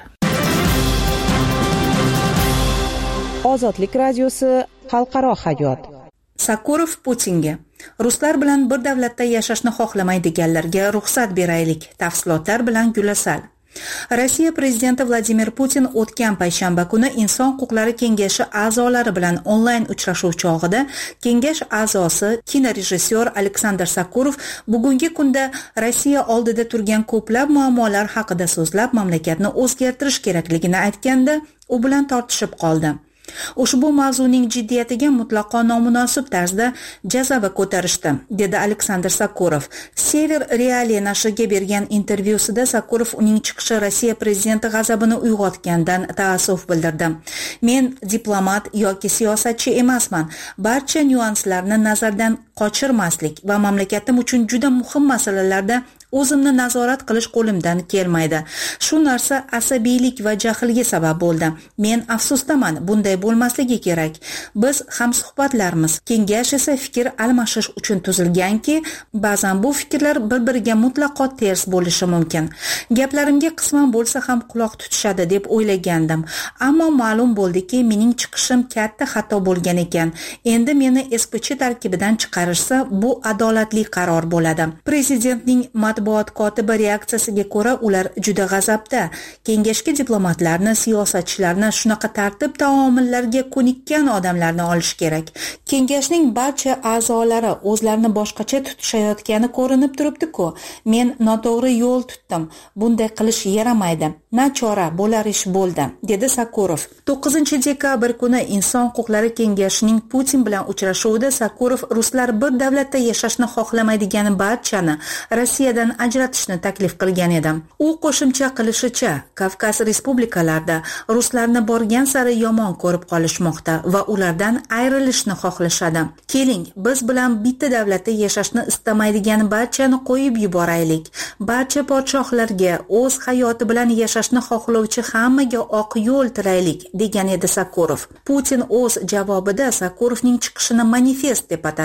Speaker 4: Ozodlik radiosi xalqaro hayot.
Speaker 16: Sakurov Putinga: ruslar bilan bir davlatda yashashni xohlamaydiganlarga ruxsat beraylik. Tafsilotlar bilan Gulasal. Rossiya prezidenti Vladimir Putin o'tgan payshanba kuni Inson huquqlari kengashi a'zolari bilan onlayn uchrashuv chog'ida kengash a'zosi kinorejissyor Aleksandr Sakurov bugungi kunda Rossiya oldida turgan ko'plab muammolar haqida so'zlab, mamlakatni o'zgartirish kerakligini aytganda, u bilan tortishib qoldi. Ushbu mavzuning jiddiyatiga mutlaqo nomunosib tarzda jazaba ko'tarishdi, dedi Aleksandr Sakurov. Sever Realiya nashriga bergan intervyusida Sakurov uning chiqishi Rossiya prezidenti g'azabini uyg'otgandan taassuf bildirdi. Men diplomat yoki siyosatchi emasman. Barcha nyuanslarni nazardan qochirmaslik va mamlakatim uchun juda muhim masalalarda o'zimni nazorat qilish qo'limdan kelmaydi. Shu narsa asabiylik va jahlga sabab bo'ldi. Men afsusdaman, bunday bo'lmasligi kerak. Biz hamsuhbatlarmiz. Kengash esa fikr almashish uchun tuzilganki, ba'zan bu fikrlar bir-biriga mutlaqo ters bo'lishi mumkin. Gaplarimga qisman bo'lsa ham quloq tutishadi deb o'ylagandim. Ammo ma'lum bo'ldiki, mening chiqishim katta xato bo'lgan ekan. Endi meni SPC tarkibidan chiqarishsa, bu adolatli qaror bo'ladi. Prezidentning matbuot kotibi reaksiyasiga ko'ra, ular juda g'azabda. Kengashga diplomatlarni, siyosatchilarni, shunaqa tartib taomillarga ko'nikkan odamlarni olish kerak. Kengashning barcha a'zolari o'zlarini boshqacha tutishayotgani ko'rinib turibdi-ku. Men noto'g'ri yo'l tutdim. Bunday qilish yaramaydi. Nachora, bo'lar ish bo'ldi, dedi Sakurov. 9-dekabr kuni Inson huquqlari kengashining Putin bilan uchrashuvida Sakurov ruslar bir davlatda yashashni xohlamaydigani barchani Rossiyadan ajratishni taklif qilgan edi. U qo'shimcha qilishicha, Kavkaz respublikalarida ruslarni borgan sari yomon ko'rib qolishmoqda va ulardan ayrilishni xohlashadi. Keling, biz bilan bitta davlatda yashashni istamaydigan barchani qo'yib yuboraylik. Barcha podshohlarga o'z hayoti bilan yashashni xohlovchi hammaga oq yo'l tilaylik, degan edi Sakurov. Putin o'z javobida Sakurovning chiqishini manifest deb atadi.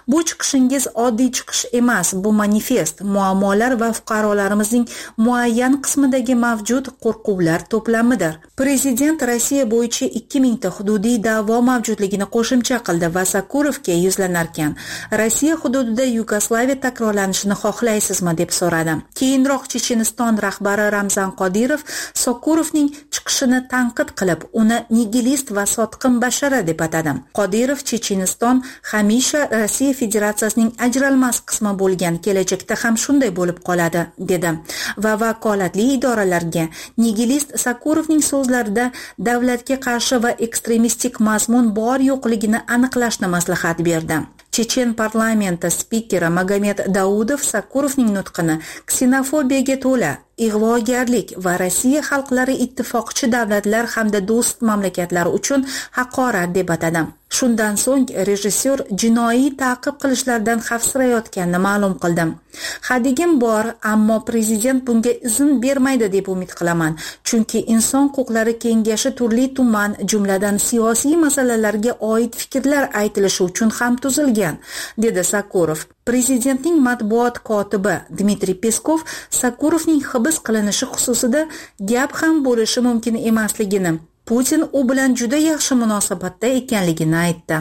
Speaker 16: Bu chiqishingiz oddiy chiqish emas, bu manifest, muammolar va fuqarolarimizning muayyan qismidagi mavjud qo'rquvlar to'plamidir. Prezident Rossiya bo'yicha 2000 ta hududiy da'vo mavjudligini qo'shimcha qildi va Sakurovga yuzlanarkan, Rossiya hududida Yugoslaviya takrorlanishini xohlaysizmi deb so'radi. Keyinroq Checheniston rahbari Ramzan Qodirov Sakurovning chiqishini tanqid qilib, uni nigilist va sotqin bashara deb atadi. Qodirov Checheniston hamisha Rossiya Federatsiyasining ajralmas qismi bo'lgan, kelajakda ham shunday bo'lib qoladi, dedi va vakolatli idoralarga nigilist Sakurovning so'zlarida davlatga qarshi va ekstremistik mazmun bor yo'qligini aniqlashni maslahat berdi. Chechen parlamenti spikeri Magomed Daudov Sakurovning nutqini ksenofobiyaga to'la, ig'vogarlik va Rossiya xalqlari ittifoqchi davlatlar hamda do'st mamlakatlar uchun haqorat deb atadi. Shundan so'ng rejissyor jinoiy ta'qib qilishlardan xavfsirayotganini ma'lum qildi. Hadigim bor, ammo prezident bunga izn bermaydi deb umid qilaman, chunki Inson huquqlari kengashi turli tuman, jumladan siyosiy masalalarga oid fikrlar aytilishi uchun ham tuzilgan, dedi Sakurov. Prezidentning matbuot kotibi Dmitriy Peskov Sakurovning hibs qilinishi xususida gap ham bo'lishi mumkin emasligini, Putin u bilan juda yaxshi munosabatda ekanligini aytdi.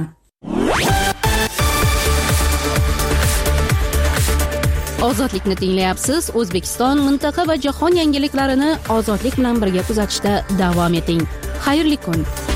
Speaker 1: Ozodlikni tinglayapsiz. O'zbekiston, mintaqa va jahon yangiliklarini ozodlik bilan birga kuzatishda davom eting. Xayrli kun.